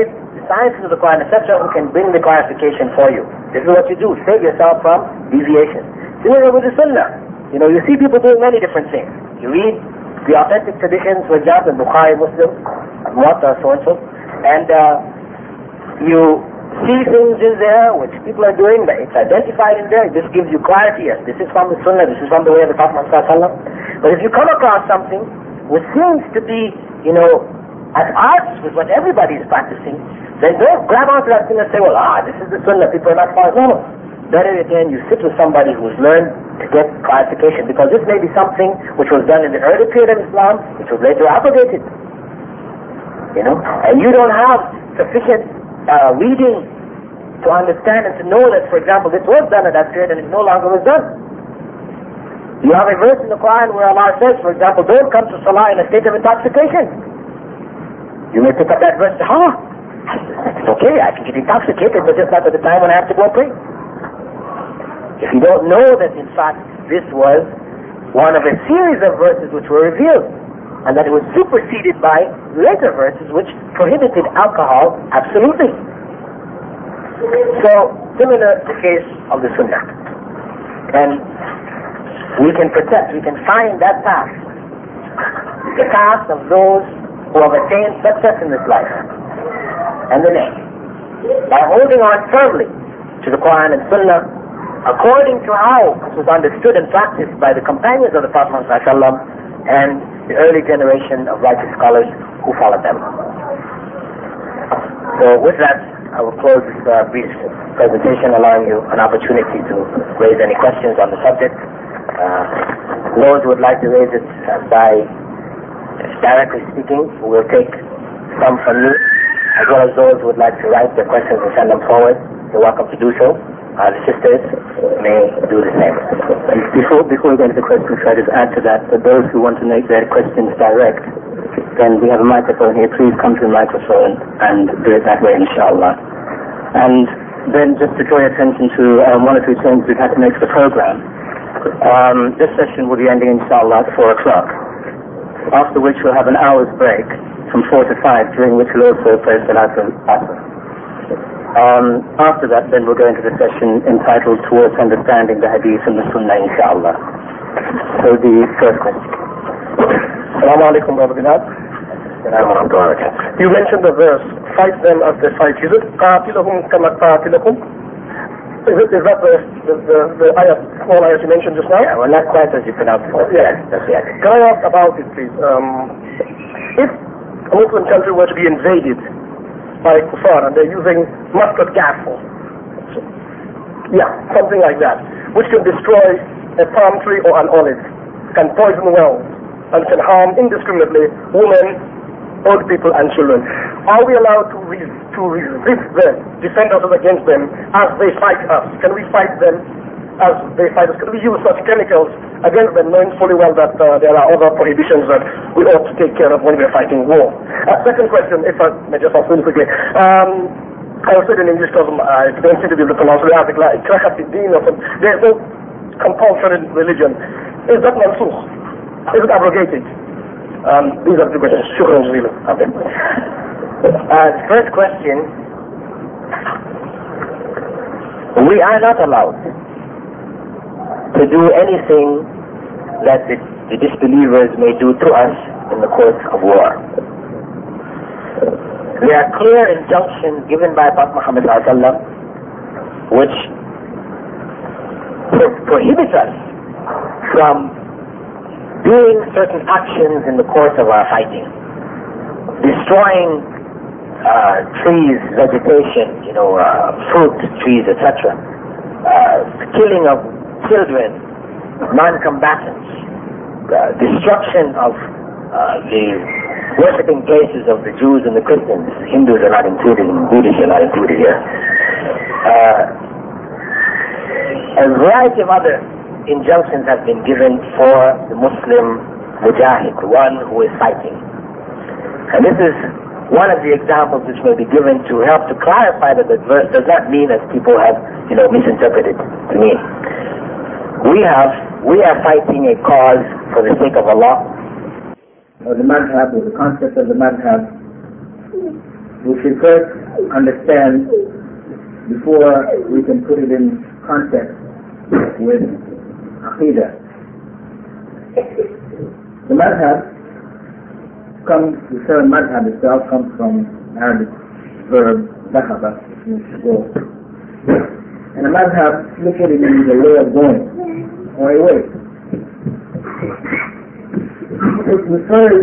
A: sciences of the Quran, et cetera, who can bring the clarification for you. This is what you do. Save yourself from deviation. Similar with the Sunnah. You know, you see people doing many different things. You read the authentic traditions, for example, Bukhari, Muslim, Muwatta, so and so, and uh, you see things in there which people are doing, but it's identified in there. This gives you clarity. Yes, this is from the Sunnah, this is from the way of the Prophet Muhammad. But if you come across something which seems to be, you know, at odds with what everybody is practicing, then don't grab onto that thing and say, well, ah, this is the Sunnah, people are not following. No, no. Better again, you sit with somebody who's learned to get clarification, because this may be something which was done in the early period of Islam, which was later abrogated. You know, and you don't have sufficient uh, reading to understand and to know that, for example, this was done at that period and it no longer was done. You have a verse in the Quran where Allah says, for example, don't come to Salah in a state of intoxication. You may pick up that verse and say, huh, it's okay, I can get intoxicated, but just not at the time when I have to go pray. If you don't know that, in fact, this was one of a series of verses which were revealed, and that it was superseded by later verses which prohibited alcohol absolutely. So, similar the case of the Sunnah. And we can protect, we can find that path, the path of those who have attained success in this life and the next, by holding on firmly to the Quran and Sunnah according to how it was understood and practiced by the companions of the Prophet ﷺ and the early generation of righteous scholars who followed them. So with that, I will close this uh, brief presentation, allowing you an opportunity to raise any questions on the subject. Uh, those who would like to raise it uh, by directly speaking, we'll take some from you, as well as those who would like to write their questions and send them forward. You're welcome to do so. Uh, the sisters may do the same.
B: Before, before we go into the questions, I just add to that, that those who want to make their questions direct, then we have a microphone here. Please come to the microphone and do it that way, inshallah. And then just to draw your attention to um, one or two changes we've had to make to the program. Um, this session will be ending, inshallah, at four o'clock, after which we'll have an hour's break from four to five, during which we'll also play Salatul Asr. Um, after that, then we'll go into the session entitled Towards Understanding the Hadith and the Sunnah, inshallah. So the first question.
C: Assalamu alaikum wa rahmatullah. You mentioned the verse, fight them as they fight. Is it قَاتِلَهُمْ كَمَا قَاتِلَكُمْ? Is, it, is that the, the, the, the ayah, small ayah you mentioned just now?
A: Yeah, well, not quite as you pronounced it.
C: Yes.
A: That's it.
C: Can I ask about it, please? Um, if a Muslim country were to be invaded by kuffar and they're using mustard gas, or yeah, something like that, which can destroy a palm tree or an olive, can poison wells, and can harm indiscriminately women, old people and children. Are we allowed to, re to resist them, defend ourselves against them as they fight us? Can we fight them as they fight us? Can we use such chemicals against them, knowing fully well that uh, there are other prohibitions that we ought to take care of when we're fighting war? Uh, second question, if I may just ask really quickly. Um, I was said in English because I don't seem to be able to pronounce the Arabic, like there's no compulsory religion. Is that mansukh? Is it abrogated? Um, these are the questions. Shukran jazeelan. Okay.
A: Uh, the first question, we are not allowed to do anything that the, the disbelievers may do to us in the course of war. There are clear injunctions given by Prophet Muhammad which pro prohibit us from doing certain actions in the course of our fighting. Destroying uh, trees, vegetation, you know, uh, fruit trees, et cetera. Uh, killing of children, non-combatants, uh, destruction of uh, the worshipping places of the Jews and the Christians. Hindus are not included, and Buddhists are not included here. Uh, a variety of other injunctions have been given for the Muslim mujahid, the one who is fighting. And this is one of the examples which may be given to help to clarify that the verse does not mean as people have, you know, misinterpreted to mean. We have, we are fighting a cause for the sake of Allah. Or the madhab, or the concept of the madhab,
B: we should first understand, before we can put it in context with Aqidah. The madhab comes, the term madhab itself comes from Arabic verb dhahaba, means to go. And a madhab literally means a way of going, or a way. It refers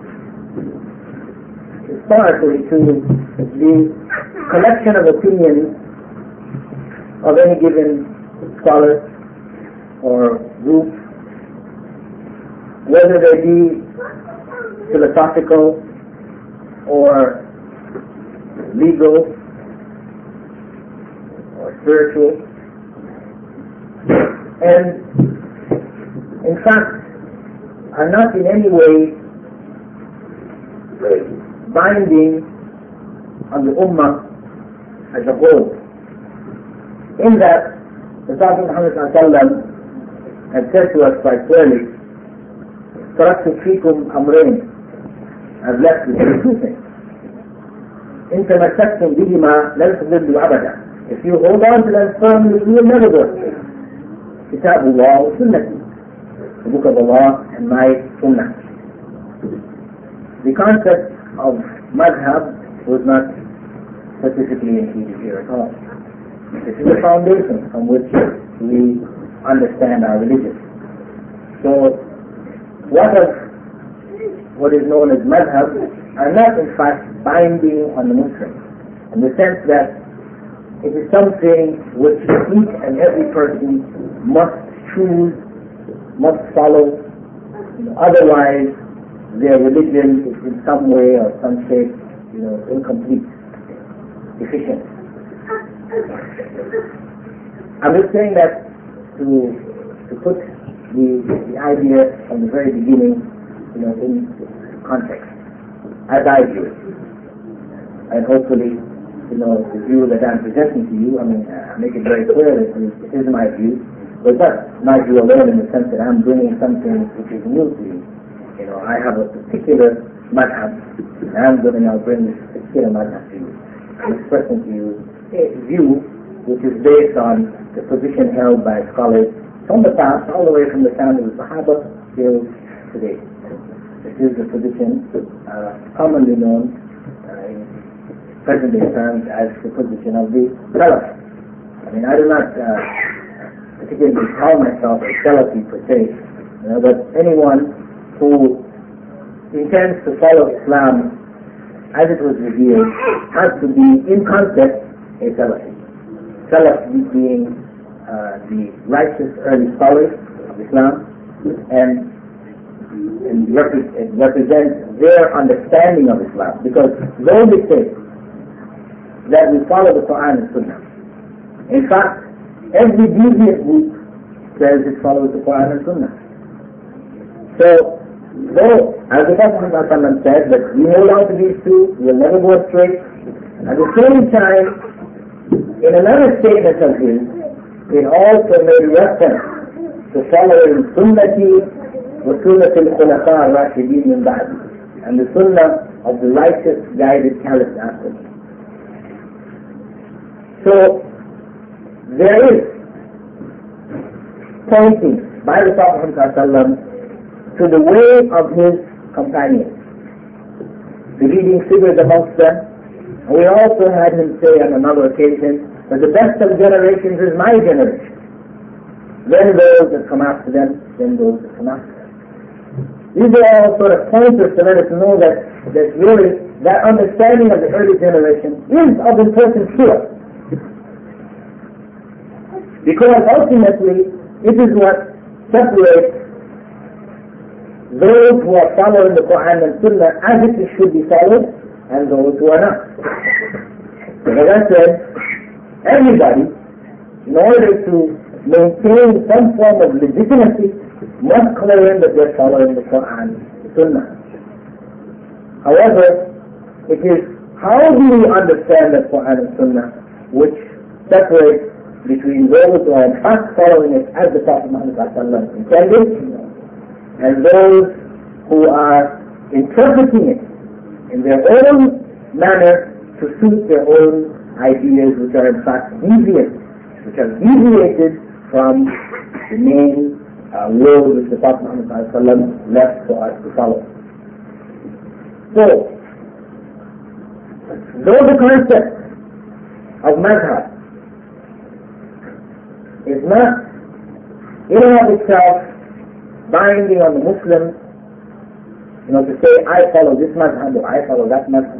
B: historically to the collection of opinions of any given scholar or group, whether they be philosophical or legal or spiritual, and in fact are not in any way binding on the ummah as a whole. In that, the Prophet Muhammad had said to us quite clearly, تَرَكْتُ فِيكُمْ أَمْرَيْنِ, I've left with you two things. إِن تَمَسَّكْتُمْ بِهِمَا لَنْ تَضِلُّوا أَبَدًا. If you hold on to them firmly, you will never go astray. كتاب الله وسنتي, the book of Allah and my sunnah. The concept of madhab was not specifically included here at all. This is the foundation from which we understand our religion. So, what of what is known as madhab are not in fact binding on the Muslim, in the sense that it is something which each and every person must choose, must follow, otherwise their religion is in some way or some shape, you know, incomplete, deficient. I'm just saying that to to put the, the idea from the very beginning, you know, in context, as I view it, and hopefully, you know, the view that I'm presenting to you, I mean, I make it very clear that it is my view, but not my view alone in the sense that I'm bringing something which is new to you. You know, I have a particular madhab, and I'm going to now bring this particular madhab to you. I'm expressing to you a view which is based on the position held by scholars from the past, all the way from the time of the Sahaba till today. This is the position uh, commonly known uh, in present-day terms as the position of the Salaf. I mean, I do not uh, particularly call myself a Salafi per se, you know, but anyone who intends to follow Islam as it was revealed has to be, in concept, a Salafi. Salaf being uh, the righteous early scholars of Islam, and, and repre- it represents their understanding of Islam, because though they say that we follow the Quran and Sunnah, in fact, every deviant group says it follows the Quran and Sunnah. So, though, as the Prophet ﷺ said, that we hold on to these two, we will never go astray, at the same time, in another statement of his, it also made reference to following Sunnati wa Sunnati al-Khulafa al-Rashidin min ba'di, and the Sunnah of the righteous guided caliphs after me. So, there is pointing by the Prophet ﷺ to the way of his companions, the leading figures amongst them. And we also had him say on another occasion that the best of generations is my generation. Then those that come after them, then those that come after them. These are all sort of pointers to let us know that, that really that understanding of the early generation is of importance to us. Because ultimately, it is what separates those who are following the Quran and Sunnah as it should be followed, and those who are not. But as I said, everybody, in order to maintain some form of legitimacy, must claim that they're following the Quran and Sunnah. However, it is how do we understand the Quran and Sunnah which separates between those who are in fact following it as the Prophet Muhammad intended, and those who are interpreting it in their own manner
A: to suit their own ideas, which are in fact deviant, which are deviated from the main uh, road which the Prophet Muhammad left for us to follow. So, though the concept of madhab is not in and of itself binding on the Muslim, you know, to say, I follow this madhab or I follow that madhab.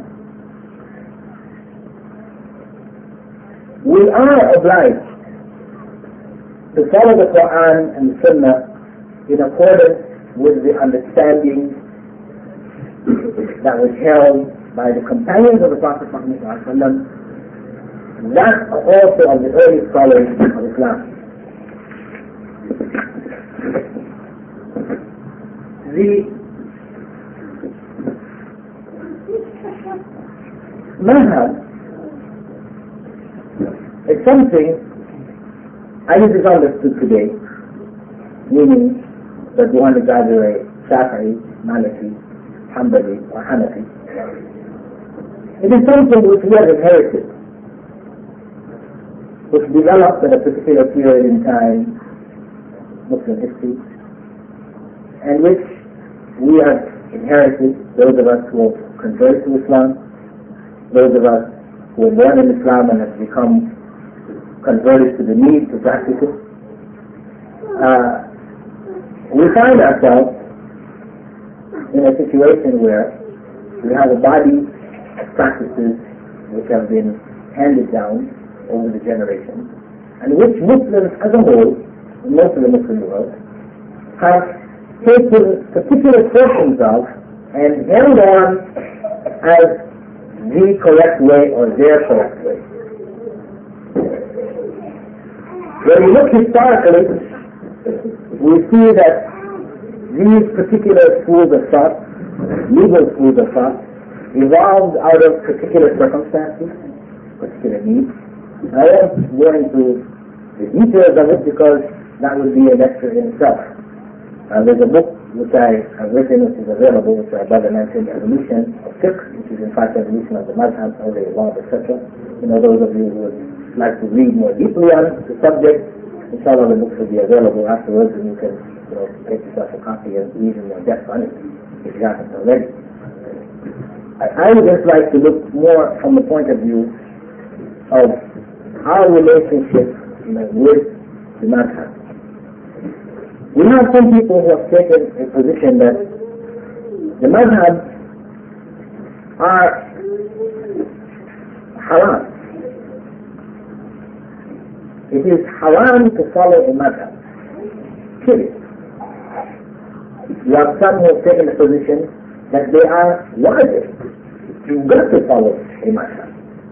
A: We are obliged to follow the Quran and the Sunnah in accordance with the understanding that was held by the companions of the Prophet Muhammad, that also of the early scholars of Islam. The madhab is something as it is understood today, meaning that one is either a Shafi'i, Maliki, Hanbali or Hanafi. It is something which we have inherited, which developed at a particular period in time, Muslim history, and which we have inherited, those of us who have converted to Islam, those of us who were born in Islam and have become converted to the need to practice it. Uh, we find ourselves in a situation where we have a body of practices which have been handed down over the generations, and which Muslims as a whole, in most of the Muslim world, have taken particular portions of and held on as the correct way or their correct way. When we look historically, we see that these particular schools of thought, legal schools of thought, evolved out of particular circumstances, particular needs. I won't go into the details of it because that would be a lecture in itself. Uh, there's a book which I have written, which is available, which my brother mentioned, Evolution of Fiqh, which is in fact evolution of the madhab, how they evolved, et cetera. You know, those of you who would like to read more deeply on the subject, inshallah the books will be available afterwards and you can, you know, get yourself a copy and read in more depth on it if you haven't already. I, I would just like to look more from the point of view of our relationship, you know, with the madhab. We have some people who have taken a position that the madhab are haram. It is haram to follow a madhab. Period. You have some who have taken a position that they are wajib. You've got to follow a madhab.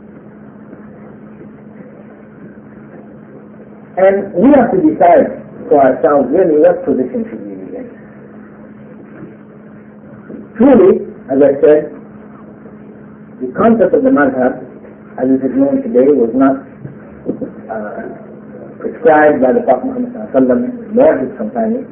A: And we have to decide for ourselves really what position should we be in. Truly, as I said, the concept of the madhab, as it is known today, was not uh, prescribed by the Prophet Muhammad nor his companions.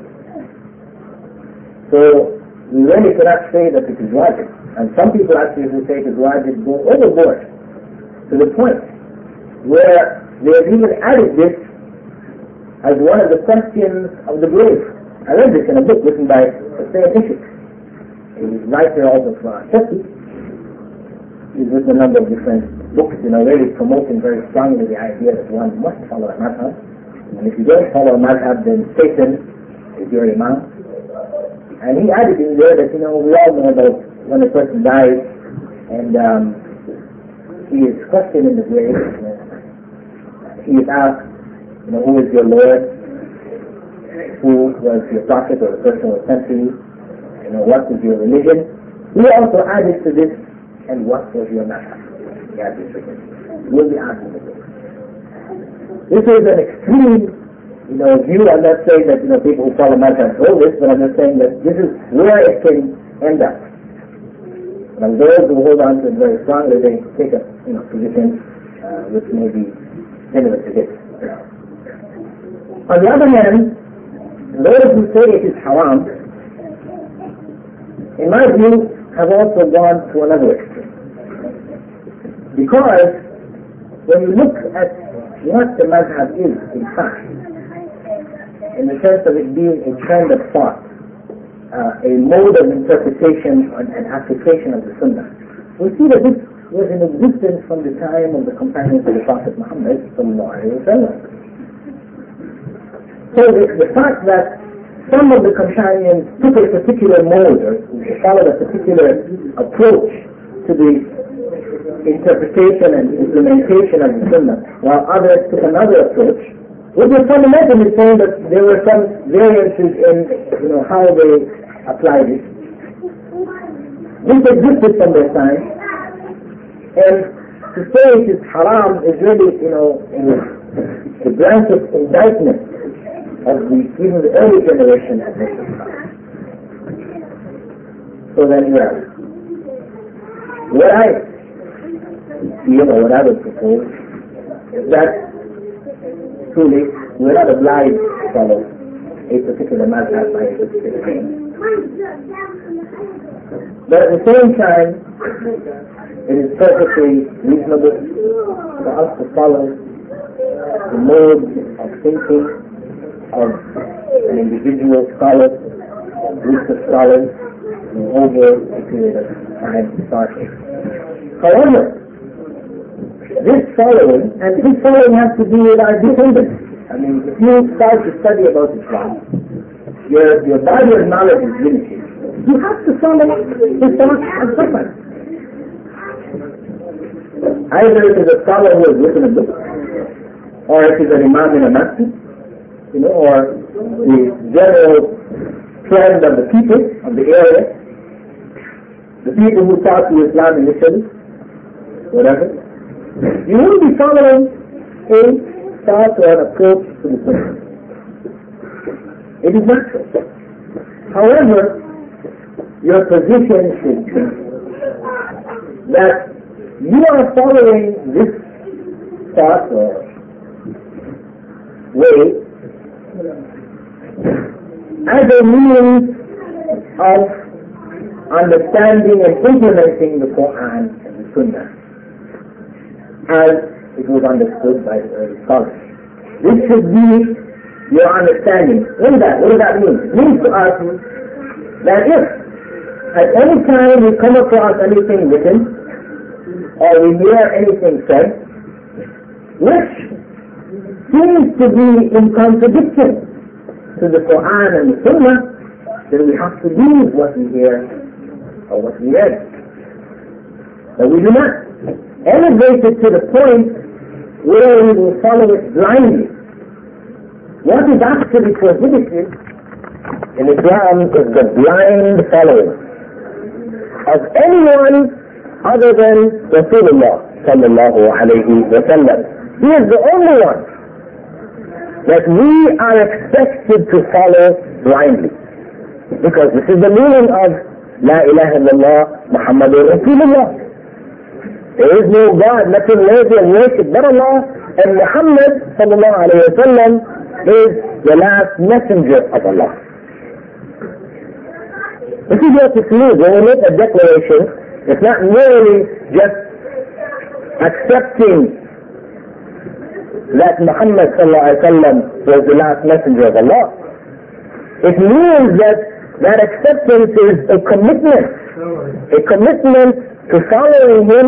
A: So we really cannot say that it is wajib. And some people actually who say it is wajib go overboard to the point where they have even added this as one of the questions of the grave. I read this in a book written by Hussein Ishik. He was writer also for Turkey. He's written a number of different books, you know, really promoting very strongly the idea that one must follow a madhab. And if you don't follow a madhab, then Satan is your imam. And he added in there that, you know, we all know about when a person dies and um, he is questioned in the grave. He is asked, you know, who is your Lord? Who was your prophet or the person who was sent to you? You know, what was your religion? He also added to this, and what was your madhab? He had this written. We'll be asking the book. This is an extreme, you know, view. I'm not saying that, you know, people who follow madhab hold this, but I'm just saying that this is where it can end up. And those who hold on to it very strongly, they take a, you know, position uh, which may be similar to this. On the other hand, those who say it is haram, in my view, have also gone to another extreme. Because when you look at what the madhab is, in fact, in the sense of it being a trend of thought, uh, a mode of interpretation and, and application of the Sunnah, we see that this was in existence from the time of the companions of the Prophet Muhammad sallallahu alaihi wasallam. So the, the fact that some of the companions took a particular mode or followed a particular approach to the interpretation and implementation of the Sunnah, while others took another approach, would be fundamentally saying that there were some variances in, you know, how they applied it. This existed from their time, and to say it is haram is really, you know, a branch of indictment of the even the early generation of Muslims. So then, yeah, what I feel or what I would propose is that truly we're not obliged to follow a particular madhab by a particular name. But at the same time, it is perfectly reasonable for us to follow the mode of thinking of an individual scholar, a group of scholars, over a period of time starting. However, this following, and this following has to do with our dependence. I mean, if you start to study about Islam, your, your body of knowledge is limited. You have to follow the thoughts of someone. Either it is a scholar who has written a book, or it is an imam in a masjid, you know, or the general trend of the people of the area, the people who taught you Islam initially, whatever. You won't be following a thought or an approach to the Sunnah. It is natural. However, your position should be that you are following this thought or way as a means of understanding and implementing the Quran and the Sunnah as it was understood by the early scholars. This should be your understanding. What is that? What does that mean? It means to us that if at any time we come across anything written or we hear anything said which seems to be in contradiction to the Quran and the Sunnah, then we have to leave what we hear or what we read. But we do not elevate it to the point where we will follow it blindly. What is actually prohibited in Islam is the blind following of anyone other than Rasulullah sallallahu alayhi wa sallam. He is the only one that we are expected to follow blindly. Because this is the meaning of La ilaha illallah Muhammadur Rasulullah. There is no God, nothing worthy of worship but Allah, and Muhammad sallallahu alayhi wa sallam is the last messenger of Allah. This is what it means when we make a declaration. It's not merely just accepting that Muhammad sallallahu alayhi wa sallam was the last messenger of Allah. It means that that acceptance is a commitment, a commitment to following him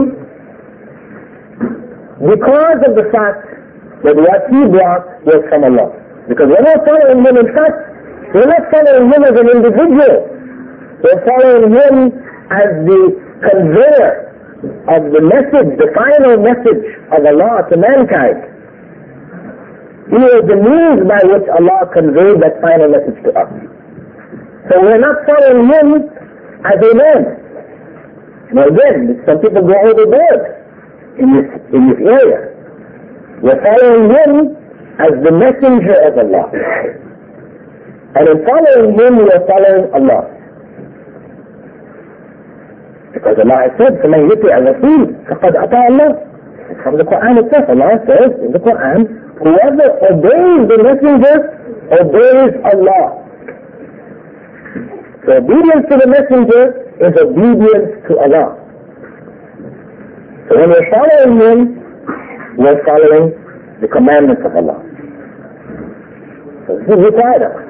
A: because of the fact that what he brought was from Allah. Because we're not following him, in fact, we're not following him as an individual. We're following him as the conveyor of the message, the final message of Allah to mankind. He is the means by which Allah conveyed that final message to us. So we're not following him as a man. Now again, some people go overboard in this, in this area. We're following him as the messenger of Allah. And in following him, we are following Allah. Because Allah has said, فَمَنْ يُطِعْ الرَّسُولَ فَقَدْ أَطَاعَ اللَّهَ. From the Quran itself, Allah says in the Quran, whoever obeys the messenger obeys Allah. So obedience to the messenger is obedience to Allah. So So when we're following him, we're following the commandments of Allah. So this is required of us.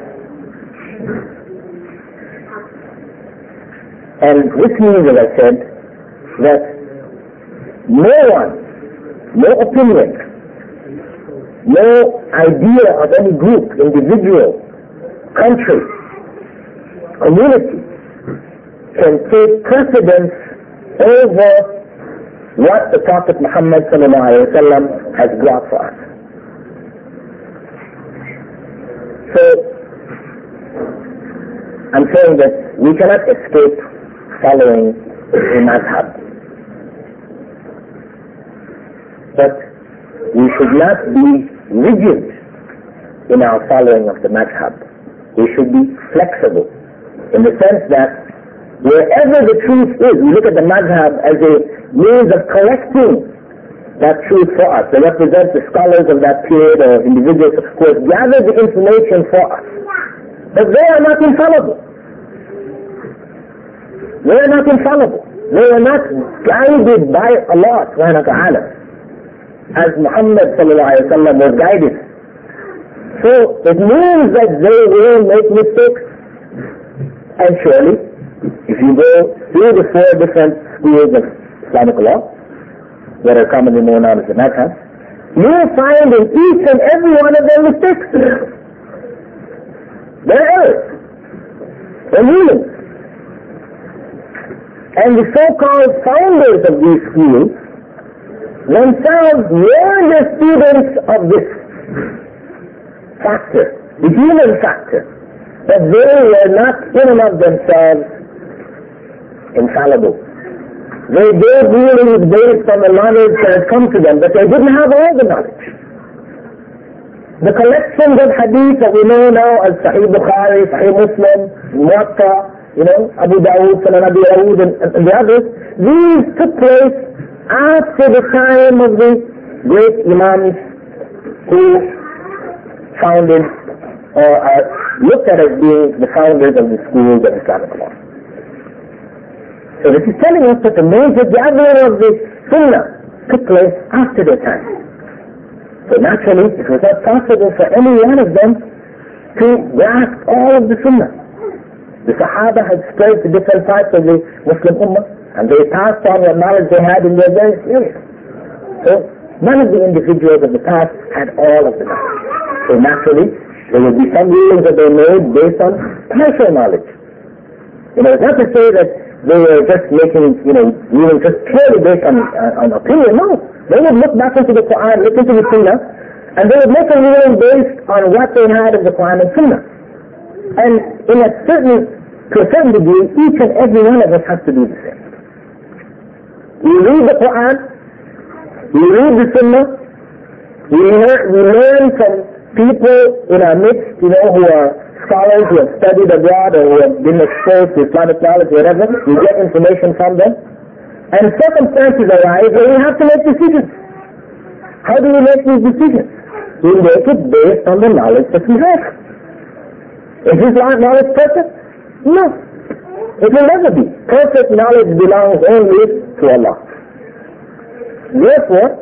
A: And this means, as I said, that no one, no opinion, no idea of any group, individual, country, community can take precedence over what the Prophet Muhammad sallallahu alaihi wasallam has brought for us. So, I'm saying that we cannot escape following the madhab. But we should not be rigid in our following of the madhab. We should be flexible in the sense that wherever the truth is, we look at the madhab as a means of collecting that truth for us. They represent the scholars of that period or individuals who have gathered the information for us. But they are not infallible. They are not infallible. They are not guided by Allah subhanahu wa ta'ala as Muhammad sallallahu alayhi wa sallam was guided. So it means that they will make mistakes. And surely, if you go through the four different schools of Islamic law, that are commonly known as the madhab, you will find in each and every one of them mistakes. There are errors. There are meanings. And the so-called founders of these schools themselves were the students of this factor, the human factor, that they were not in and of themselves infallible. They gave rulings based on the knowledge that had come to them, but they didn't have all the knowledge. The collections of hadith that we know now as Sahih Bukhari, Sahih Muslim, Muwatta, you know, Abu Dawud, Sunan Abi Dawud, and, and the others, these took place after the time of the great Imams who founded or are looked at as being the founders of the schools of Islamic law. So this is telling us that the major gathering of the Sunnah took place after their time. So naturally, it was not possible for any one of them to grasp all of the Sunnah. The Sahaba had spread to different parts of the Muslim Ummah, and they passed on what knowledge they had in their various areas. So none of the individuals of the past had all of the knowledge. So naturally, there would be some rulings that they made based on partial knowledge. You know, it's not to say that they were just making, you know, rulings just purely based on, uh, on opinion. No. They would look back into the Quran, look into the Sunnah, and they would make a ruling based on what they had of the Quran and Sunnah. And in a certain, to a certain degree, each and every one of us has to do the same. We read the Quran, we read the Sunnah, we learn, we learn from people in our midst, you know, who are scholars who have studied abroad or who have been exposed to Islamic knowledge, whatever. We get information from them. And circumstances arise where we have to make decisions. How do we make these decisions? We make it based on the knowledge that we have. Is this knowledge perfect? No. It will never be. Perfect knowledge belongs only to Allah. Therefore,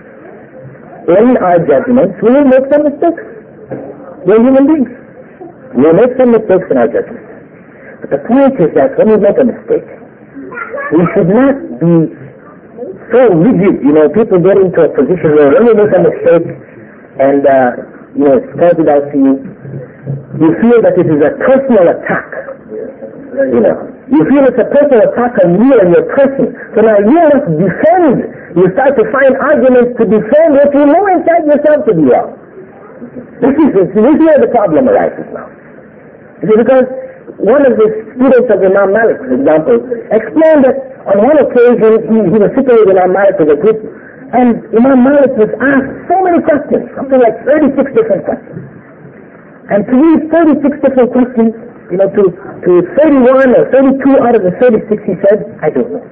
A: in our judgments, we will make some mistakes. We are human beings. We will make some mistakes in our judgments. But the point is that when we make a mistake, we should not be so rigid. You know, people get into a position where when you make a mistake and, uh, you know, it's pointed out to you, you feel that it is a personal attack. You know, you feel it's a personal attack on you and your person. So now you must defend. You start to find arguments to defend what you know inside yourself to be wrong. This is, this is where the problem arises now. It is because one of the students of Imam Malik, for example, explained that on one occasion he, he was sitting with Imam Malik with a group, and Imam Malik was asked so many questions, something like thirty-six different questions. And to these thirty-six different questions, you know, to, to thirty-one or thirty-two out of the thirty-six, he said, I don't know.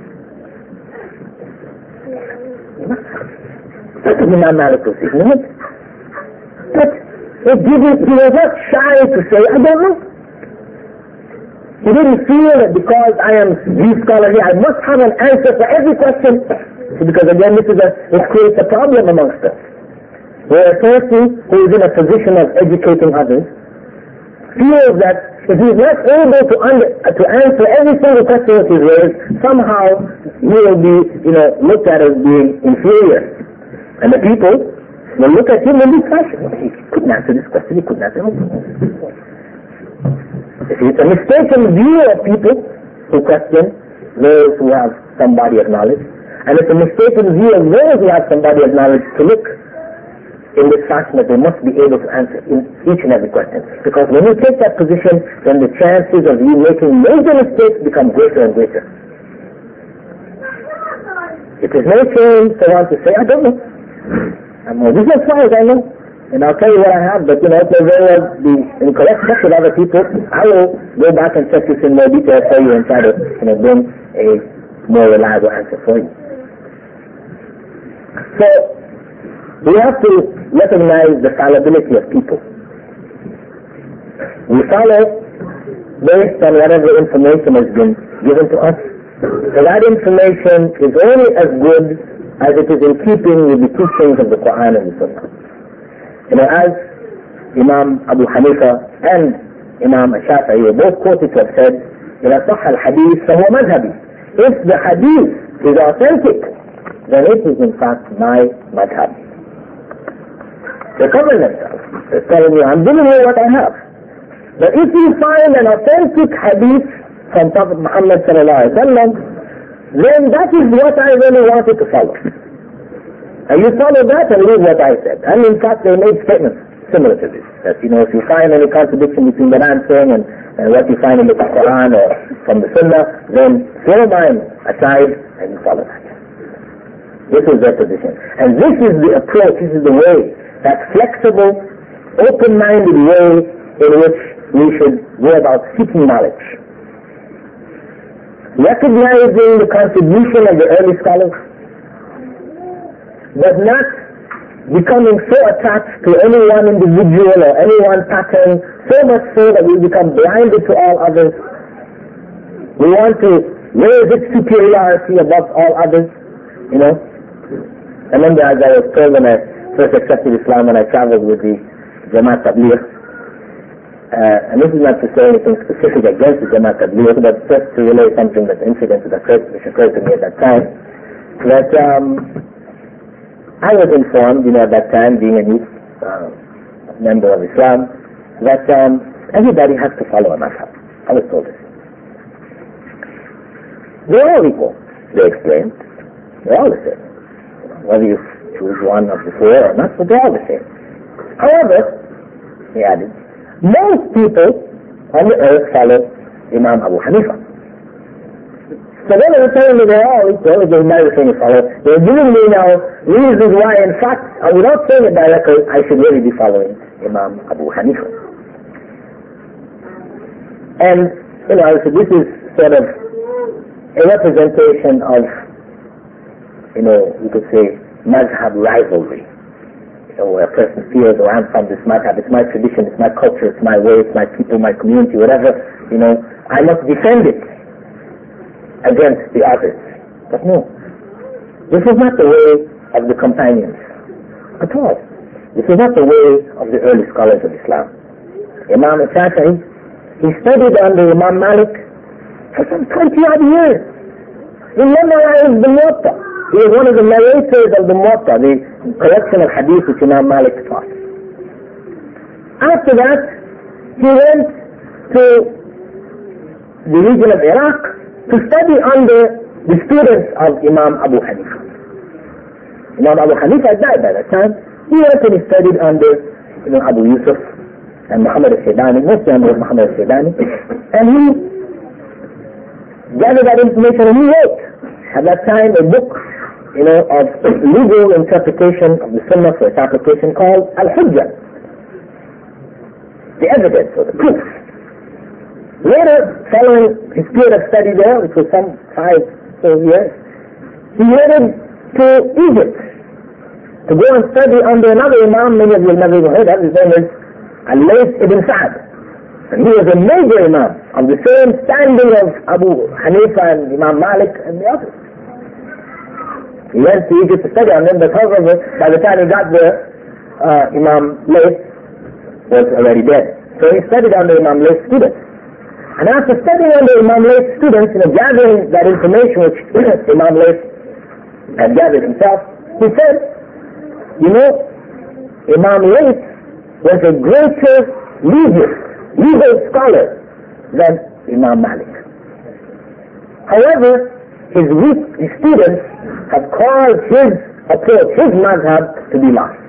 A: That's what Imam Malik was ignorant. But it didn't, he was not shy to say, I don't know. He didn't feel that because I am the scholar here, I must have an answer for every question. See, because again, this is a, it creates a problem amongst us. Where a person who is in a position of educating others feels that if he is not able to, under, to answer every single question that is raised, somehow he will be, you know, looked at as being inferior. And the people will look at him in this fashion. He couldn't answer this question, he couldn't answer it. It's a mistaken view of people who question those who have some body of knowledge. And it's a mistaken view of those who have some body of knowledge to look in this fashion that they must be able to answer in each and every question. Because when you take that position, then the chances of you making major mistakes become greater and greater. It is no shame for one to say, I don't know. I'm more, this is as far as I know. And I'll tell you what I have, but you know, if there very well be incorrect check with other people, I will go back and check this in more detail for you and try to, you know, bring a more reliable answer for you. So, we have to recognize the fallibility of people. We follow based on whatever information has been given to us. So that information is only as good as it is in keeping with the teachings of the Quran and the Sunnah. You know, as Imam Abu Hanifa and Imam Shafi'i were both quoted to have said, إِذَا صَحَّ الْحَدِيث فَهُوَ مَذْهَبِي. If the hadith is authentic, then it is in fact my madhab. They're covering themselves. They're telling you, I'm giving you what I have. But if you find an authentic hadith from Prophet Muhammad sallallahu alaihi wasallam, then that is what I really wanted to follow. And you follow that and leave what I said. And in fact, they made statements similar to this. That, you know, if you find any contradiction between what I'm saying and, and what you find in the Quran or from the Sunnah, then throw mine aside and you follow that. This is their position. And this is the approach, this is the way, that flexible, open-minded way in which we should go about seeking knowledge. Recognizing the contribution of the early scholars, but not becoming so attached to any one individual or any one pattern, so much so that we become blinded to all others. We want to raise its superiority above all others, you know. I remember as I was told when I first accepted Islam, when I traveled with the Jamaat Tabligh, uh, and this is not to say anything specific against the Jamaat Tabligh, but just to relay something that incident that occurred, which occurred to me at that time, that um, I was informed, you know, at that time, being a new uh, member of Islam, that um, everybody has to follow a madhab. I was told this. They're all equal, they explained. They're all the same. Whether you choose one of the four or not, but they're all the same. However, he added, most people on the earth follow Imam Abu Hanifa. So when they were telling me they're all equal, it doesn't matter if they follow, they're giving me now reasons why, in fact, without saying it directly, I should really be following Imam Abu Hanifa. And, you know, so this is sort of a representation of, you know, you could say, madhab rivalry. You know, where a person feels, oh, I'm from this madhab, it's my tradition, it's my culture, it's my way, it's my people, my community, whatever, you know, I must defend it against the others. But no, this is not the way of the companions at all. This is not the way of the early scholars of Islam. Imam Shafi'i, he studied under Imam Malik for some twenty odd years. He memorized the Muwatta. He was one of the narrators of the Muwatta, the collection of hadith which Imam Malik taught. After that, he went to the region of Iraq to study under the students of Imam Abu Hanifa. Imam Abu Hanifa died by that time. He went and he studied under, you know, Abu Yusuf and Muhammad al-Shaybani, most of them was Muhammad al-Shaybani, and he gathered that information and he wrote, at that time, a book, you know, of legal interpretation of the Sunnah for its application called Al-Hujjah. The evidence or the proof. Later, following his period of study there, which was some five, four years, he headed to Egypt to go and study under another Imam, many of you have never even heard of. His name is Al-Layth ibn Sa'd. And he was a major Imam of the same standing of Abu Hanifa and Imam Malik and the others. He went to Egypt to study on them, but however, by the time he got there, uh, Imam Layth was already dead. So he studied under Imam Layth's students. And after studying under Imam Layth's students, you know, gathering that information which Imam Layth had gathered himself, he said, you know, Imam Layth was a greater legal, legal scholar than Imam Malik. However, his weak students have caused his approach, his madhab, to be lost.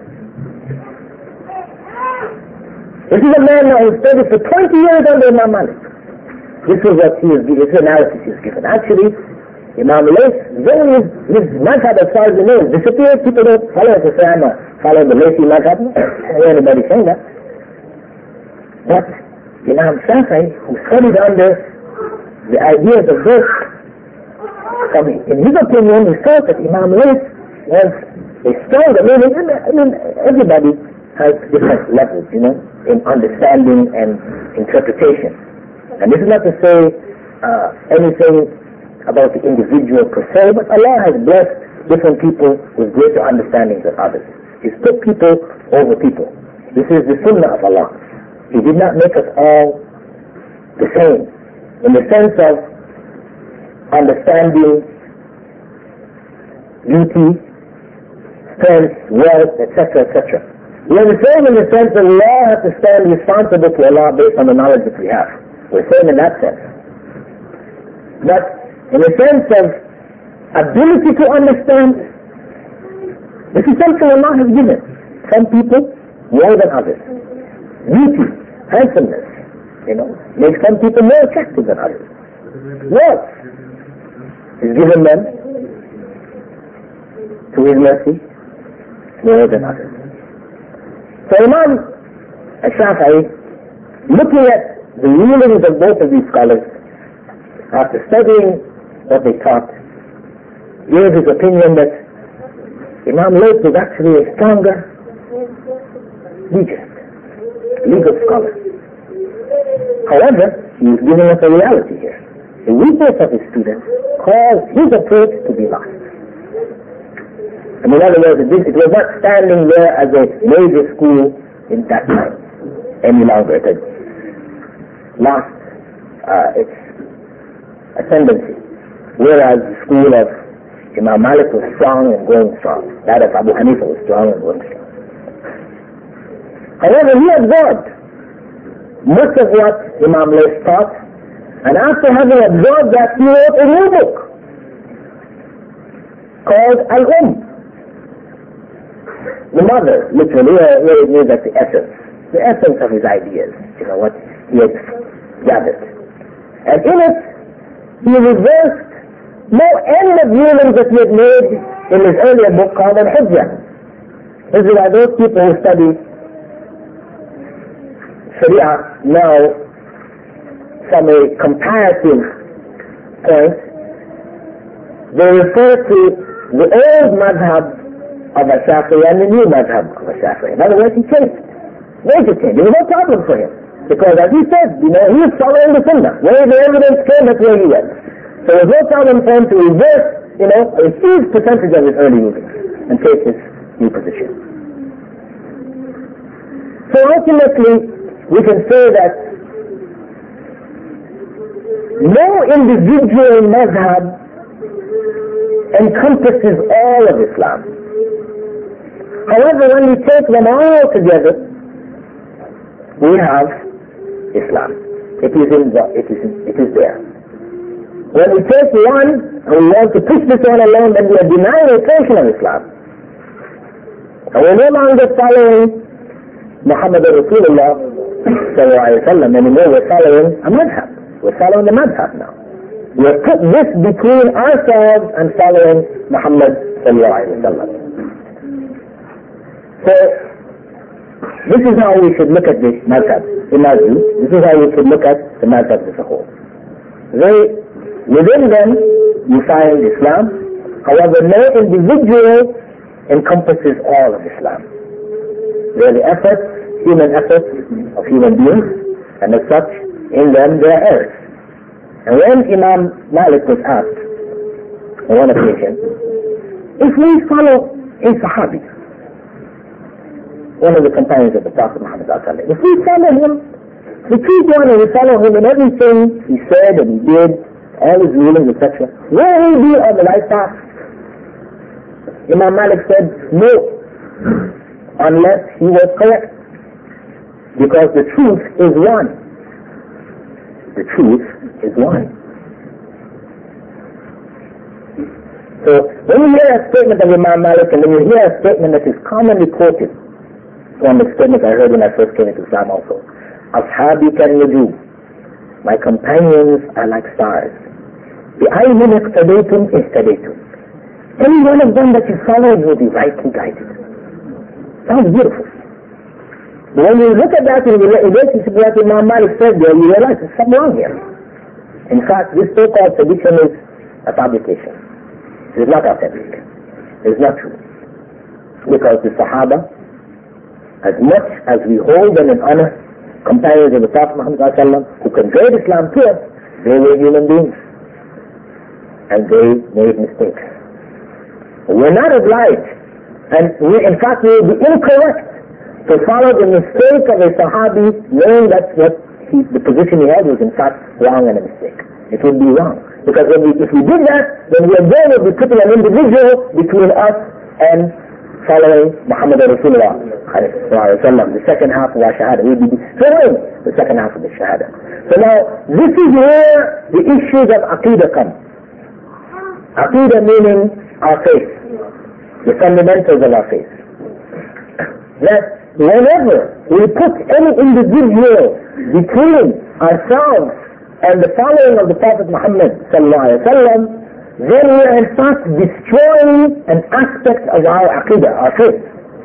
A: This is a man now who studied for twenty years under Imam Malik. This is what he is, this analysis he is given. Actually, Imam Layth, when his, his madhab as far as he knows disappeared, people don't follow it to say, I'm a follow the Laythi madhab. I don't hear anybody saying that. But Imam Shafi'i, who studied under the ideas of this, in his opinion, he felt that Imam Layth was a stronger, I mean, I mean, everybody has different levels, you know, in understanding and interpretation. And this is not to say uh, anything about the individual per se, but Allah has blessed different people with greater understandings than others. He's put people over people. This is the sunnah of Allah. He did not make us all the same in the sense of understanding, beauty, strength, wealth, et cetera, et cetera. We are the same in the sense that we all have to stand responsible to Allah based on the knowledge that we have. We're same in that sense. But in the sense of ability to understand, this is something Allah has given. Some people more than others. Beauty, handsomeness, you know, makes some people more attractive than others. Wealth is given them to His mercy more than others. So Imam Shafi'i, looking at the rulings of both of these scholars, after studying what they taught, gave his opinion that Imam Layth was actually a stronger legist, legal scholar. However, he is giving us a reality here. The weakness of his students caused his approach to be lost. And in other words, it was not standing there as a major school in that time any longer. It had lost uh, its ascendancy. Whereas the school of Imam Malik was strong and growing strong. That of Abu Hanifa was strong and growing strong. However, he absorbed much of what Imam Layth taught, and after having absorbed that, he wrote a new book called Al-Umm. The mother, literally, where it means that the essence, the essence of his ideas, you know, what he had gathered. And in it, he reversed no end of rulings that he had made in his earlier book called Al-Hujjah. These are those people who study Sharia now from a comparative point. They refer to the old madhab of Shafi'i and the new madhab of Shafi'i. In other words, he changed. Major change. There was no problem for him. Because as he said, you know, he was following the sunnah. Where the evidence came, that's where he went. So there was no problem for him to reverse, you know, a huge percentage of his early rulings and take his new position. So ultimately, we can say that no individual madhab encompasses all of Islam. However, when we take them all together, we have Islam. It is in the, it is in, it is there. When we take one and we want to push this one alone, then we are denying a portion of Islam. And we're no longer following Muhammad Rasulullah sallallahu alayhi wa sallam anymore. We're following a madhab. We're following the madhab now. We have put this between ourselves and following Muhammad sallallahu alayhi wa sallam. So, this is how we should look at this madhab. In my view, this is how we should look at the madhab as a whole. They, within them, you find Islam. However, no individual encompasses all of Islam. They are the efforts, human efforts of human beings, and as such, in them there are errors. And when Imam Malik was asked on one occasion, if we follow a Sahabi, one of the companions of the Prophet Muhammad, if we follow him, we treat one and we follow him in everything he said and he did, all his rulings, et cetera, will he be on the right path? Imam Malik said, no, unless he was correct. Because the truth is one. The truth is one. So, when you hear a statement of Imam Malik and when you hear a statement that is commonly quoted, one of the statements I heard when I first came into Islam also, Ashabi kan nujum, my companions are like stars. بِأَيْمِنْ اقْتَدَيْتُمْ اِهْتَدَيْتُمْ. Any one of them that you follow will be rightly guided. Sounds beautiful. But when you look at that in relationship with what Imam Malik said there, you realize there's something wrong here. In fact, this so-called tradition is a fabrication. It is not authentic. It is not true. Because the Sahaba, as much as we hold them in honor, companions of the Prophet Muhammad who conveyed Islam to us, they were human beings. And they made mistakes. We're not obliged, and we, in fact we would be incorrect to follow the mistake of a Sahabi knowing that what he, the position he had was in fact wrong and a mistake. It would be wrong. Because when we, if we did that, then we again would be putting an individual between us and following Muhammad Rasulullah, the second half of our Shahada. We would be destroying the second half of the Shahada. So now, this is where the issues of Aqidah come. Aqidah meaning our faith, the fundamentals of our faith. That whenever we put any individual between ourselves and the following of the Prophet Muhammad sallallahu alaihi wasallam, then we are in fact destroying an aspect of our Aqidah, our faith.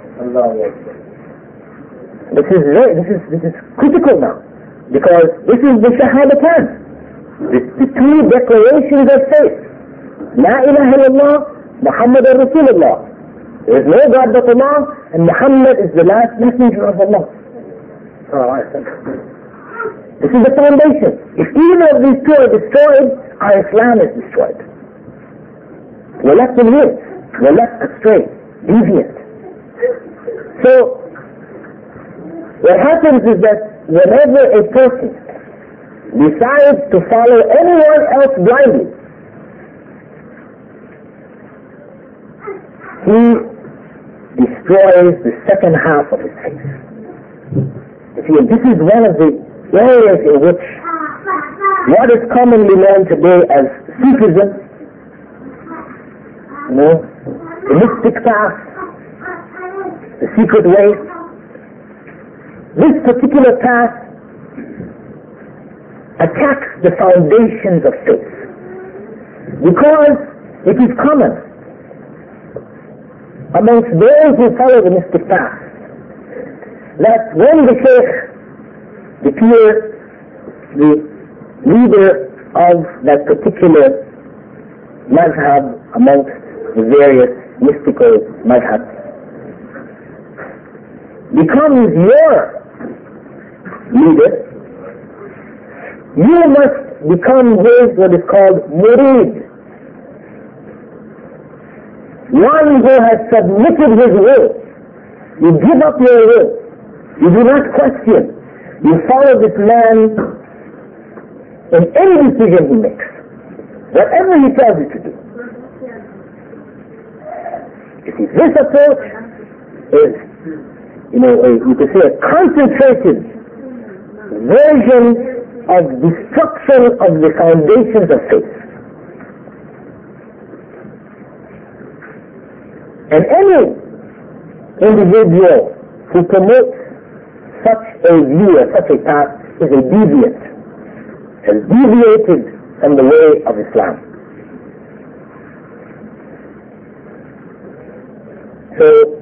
A: This is very, this is this is critical now, because this is the Shahadatan, the, the two declarations of faith. La ilaha illallah, Muhammad Rasulullah. There is no God but Allah, and Muhammad is the last messenger of Allah. This is the foundation. If either of these two are destroyed, our Islam is destroyed. We're left in weird. We're left astray, deviant. So, what happens is that whenever a person decides to follow anyone else blindly, he destroys the second half of his faith. You see, this is one of the areas in which what is commonly known today as Sufism, you know, the mystic path, the secret way, this particular path attacks the foundations of faith because it is common amongst those who follow the mystic path that when the Shaykh, the peer, the leader of that particular mazhab amongst the various mystical mazhabs becomes your leader, you must become his what is called murid. One who has submitted his will. You give up your will. You do not question. You follow this man in any decision he makes. Whatever he tells you to do. You see, this approach is, you know, a, you could say a concentrated version of destruction of the foundations of faith. And any individual who promotes such a view or such a path is a deviant, has deviated from the way of Islam. So,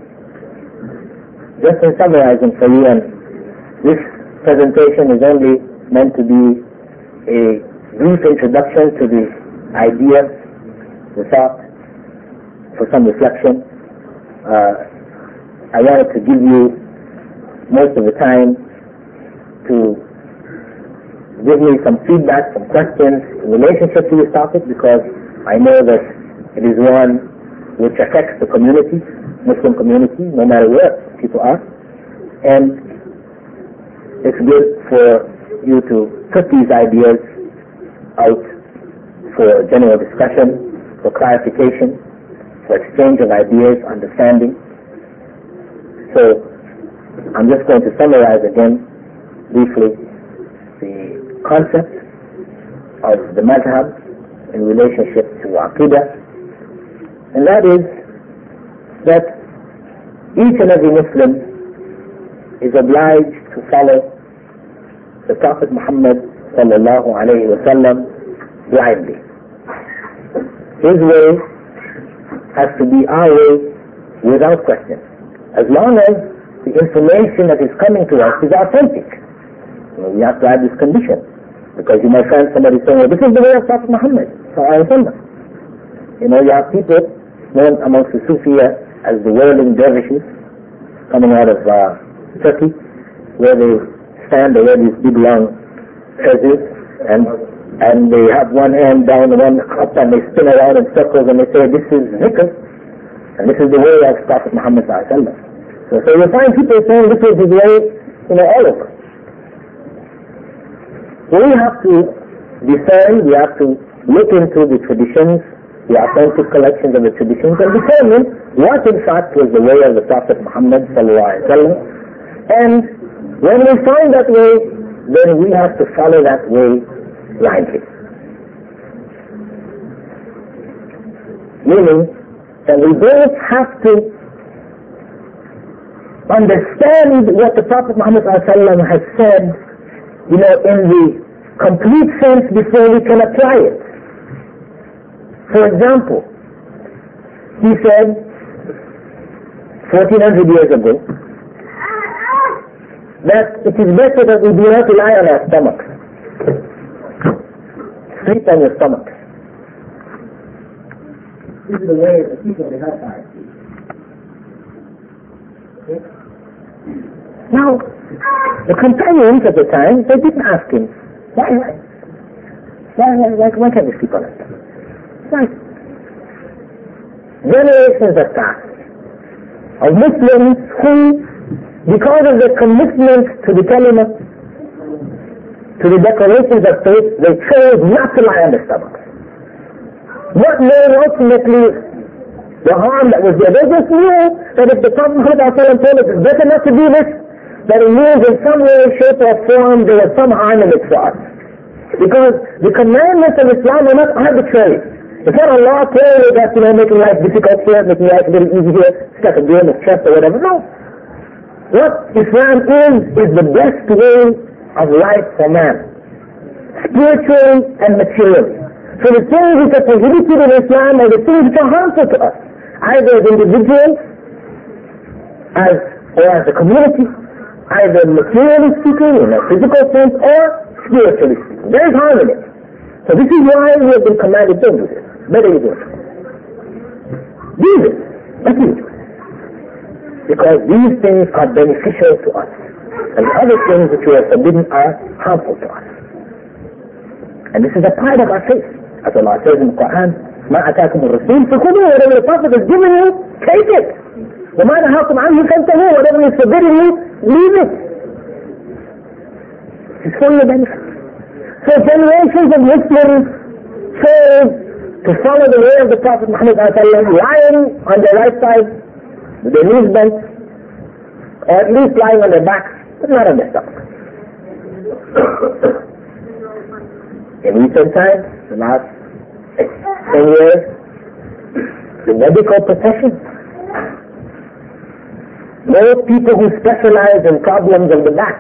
A: just in summarizing for you, and this presentation is only meant to be a brief introduction to the idea, the thought, for some reflection. Uh, I wanted to give you most of the time to give me some feedback, some questions in relationship to this topic, because I know that it is one which affects the community, Muslim community, no matter where people are. And it's good for you to put these ideas out for general discussion, for clarification, for exchange of ideas, understanding. So I'm just going to summarize again briefly the concept of the madhab in relationship to Aqidah, and that is that each and every Muslim is obliged to follow the Prophet Muhammad sallallahu alayhi wa sallam blindly. His way has to be our way without question, as long as the information that is coming to us is authentic. You know, we have to add this condition, because you might find somebody saying, well, this is the way of Prophet Muhammad sallallahu alayhi wa sallam. You know, you have people known amongst the Sufiya as the whirling dervishes coming out of uh, Turkey, where they stand, they wear these big long fezzes, and and they have one hand down and one up, and they spin around in circles, and they say, this is zikr, and this is the way of Prophet Muhammad sallallahu alaihi wasallam. So, so you find people saying this is the way, you know, all over. So we have to discern, we have to look into the traditions, the authentic collections of the traditions, and determine what in fact was the way of the Prophet Muhammad sallallahu alaihi wasallam. And when we find that way, then we have to follow that way blindly. Meaning that we don't have to understand what the Prophet Muhammad sallallahu alaihi wasallam has said, you know, in the complete sense before we can apply it. For example, he said fourteen hundred years ago that it is better that we do not lie on our stomachs. Sleep on your stomach. This is the way the people of the hellfire see. Okay? Now, the companions at the time, they didn't ask him, why, why, why, why, why can't we sleep on our stomach? Why? Generations have passed of Muslims who, because of their commitment to the kalima, to the declarations of faith, they chose not to lie on their stomachs. Not knowing ultimately the harm that was there. They just knew that if the Prophet Muhammad told us it's better not to do this, that it means in some way, shape or form there was some harm in it for us. Because the commandments of Islam are not arbitrary. It's not Allah telling that, you know, making life difficult here, making life very easy here, stuck a game of chess or whatever. No. What Islam is, is the best way of life for man, spiritually and materially. So the things which are prohibited in Islam are the things which are harmful to us, either as individuals, as or as a community, either materially speaking, in a physical sense, or spiritually speaking. There is harm in it. So this is why we have been commanded to do this. Better you do it. Do this. But you do it. Because these things are beneficial to us. And the other things which we are forbidden are harmful to us. And this is a part of our faith. As Allah says in the Quran, مَا أَتَاكُمُ الرَّسُولُ فَخُذُوهُ. Whatever the Prophet has given you, take it. وَمَا نَهَاكُمْ عَنْهُ فَانْتَهُوا. Whatever is forbidden you, leave it. It's for your benefit. So generations of Muslims chose to follow the way of the Prophet Muhammad lying on their right side, with their knees bent, or at least lying on their backs, but not on their stomach. In recent times, the last ten years, the medical profession, most people who specialize in problems of the back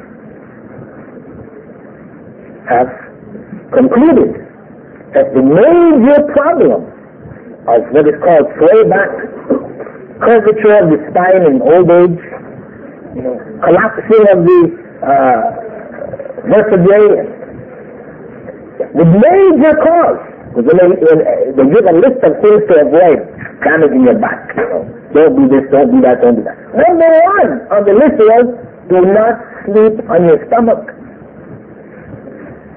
A: have concluded that the major problem of what is called sway back, curvature of the spine in old age, you know, collapsing of the uh, vertebrae, the major cause, when they, when they give a list of things to avoid damaging your back. You know, don't do this, don't do that, don't do that. Number one on the list was, do not sleep on your stomach.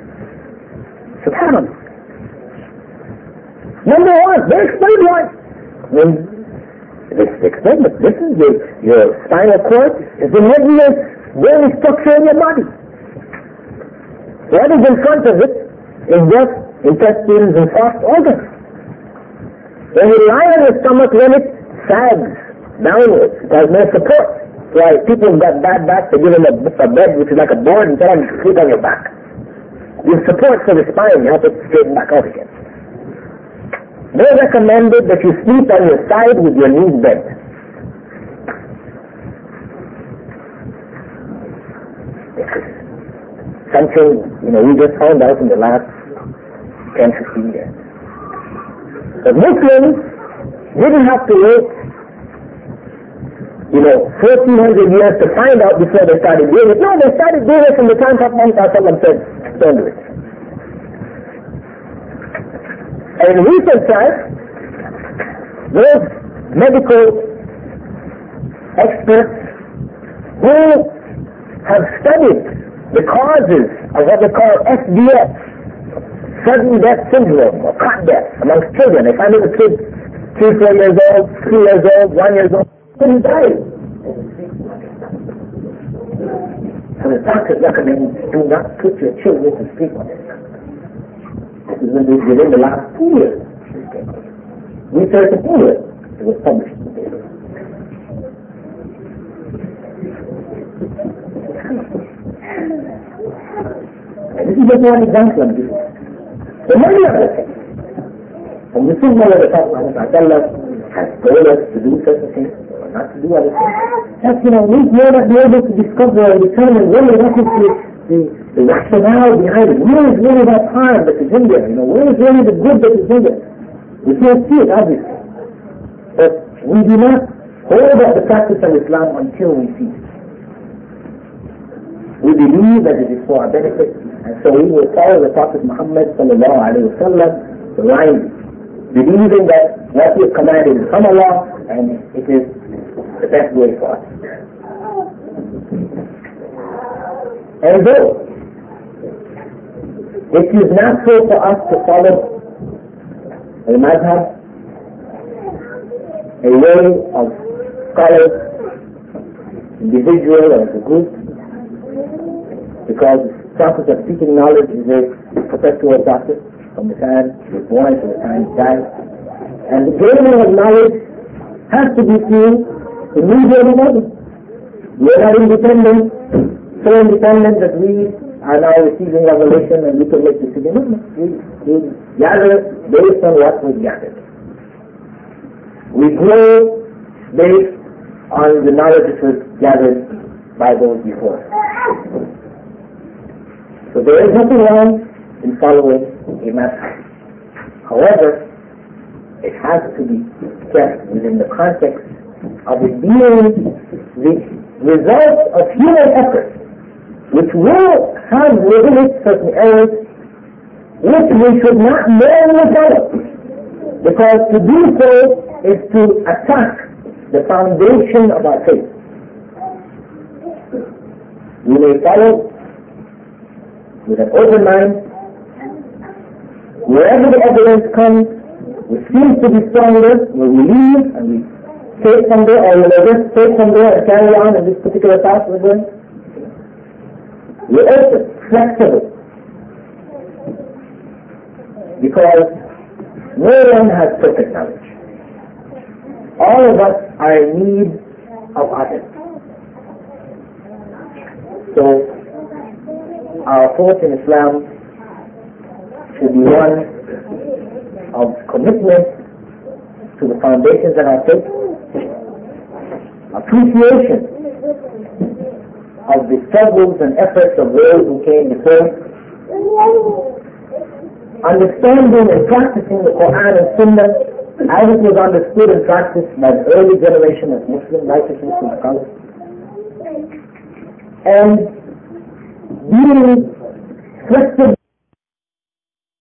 A: SubhanAllah. Number one, they explained why. I mean, this is explained, but this is your, your spinal cord is in every very structure in your body. What is in front of it is just intestines and soft organs. When you lie on your stomach, then it sags downwards. It has no support. Why people who've got bad back, they give them a, a bed which is like a board and tell them to sleep on your back. Give support for the spine, you have to straighten back out again. They recommended that you sleep on your side with your knees bent. Something, you know, we just found out in the last ten, fifteen years. But Muslims didn't have to wait, you know, fourteen hundred years to find out before they started doing it. No, they started doing it from the time that Muhammad said, don't do it. And in recent times, those medical experts who have studied the causes of what they call S D S, sudden death syndrome, or cot death amongst children. They find little kids, three, four years old, two years old, one years old, couldn't die. So the doctors recommend do not put your children to sleep on it. This is within the last two years. Research in England, it was published. And this is just one example of this. There are many other things. And this is one of the Prophet Muhammad has told us to do certain things or not to do other things. That's, you know, we may not be able to discover or determine really what is the, the, the rationale behind it. Where is really that harm that is in there? You know, where is really the good that is in there? We can't see it, obviously. But we do not hold up the practice of Islam until we see it. We believe that it is for our benefit, and so we will follow the Prophet Muhammad sallallahu alayhi wa sallam blindly, believing that what he has commanded is from Allah, and it is the best way for us. And though it is natural for us to follow a madhab, a way of scholars, individual or as a group, because the process of seeking knowledge is a perpetual process from the time he was born to the time he dies. And the gaining of knowledge has to be through the medium of others. We are not independent, so independent that we are now receiving revelation and we can make decisions. We, we gather based on what we gathered. We grow based on the knowledge that was gathered by those before us. So there is nothing wrong in following a method. However, it has to be kept within the context of it being the result of human effort, which will have within it certain errors, which we should not knowingly follow. Because to do so is to attack the foundation of our faith. We may follow with an open mind, wherever the evidence comes, which seems to be stronger, we leave and we take from there, or we just take from there and carry on in this particular path we're going. We're open, flexible, because no one has perfect knowledge. All of us are in need of others. So, our approach in Islam should be one of commitment to the foundations of our faith, appreciation of the struggles and efforts of those who came before, understanding and practicing the Quran and Sunnah as it was understood and practiced by the early generation of Muslim, righteous Muslim scholars, and being flexible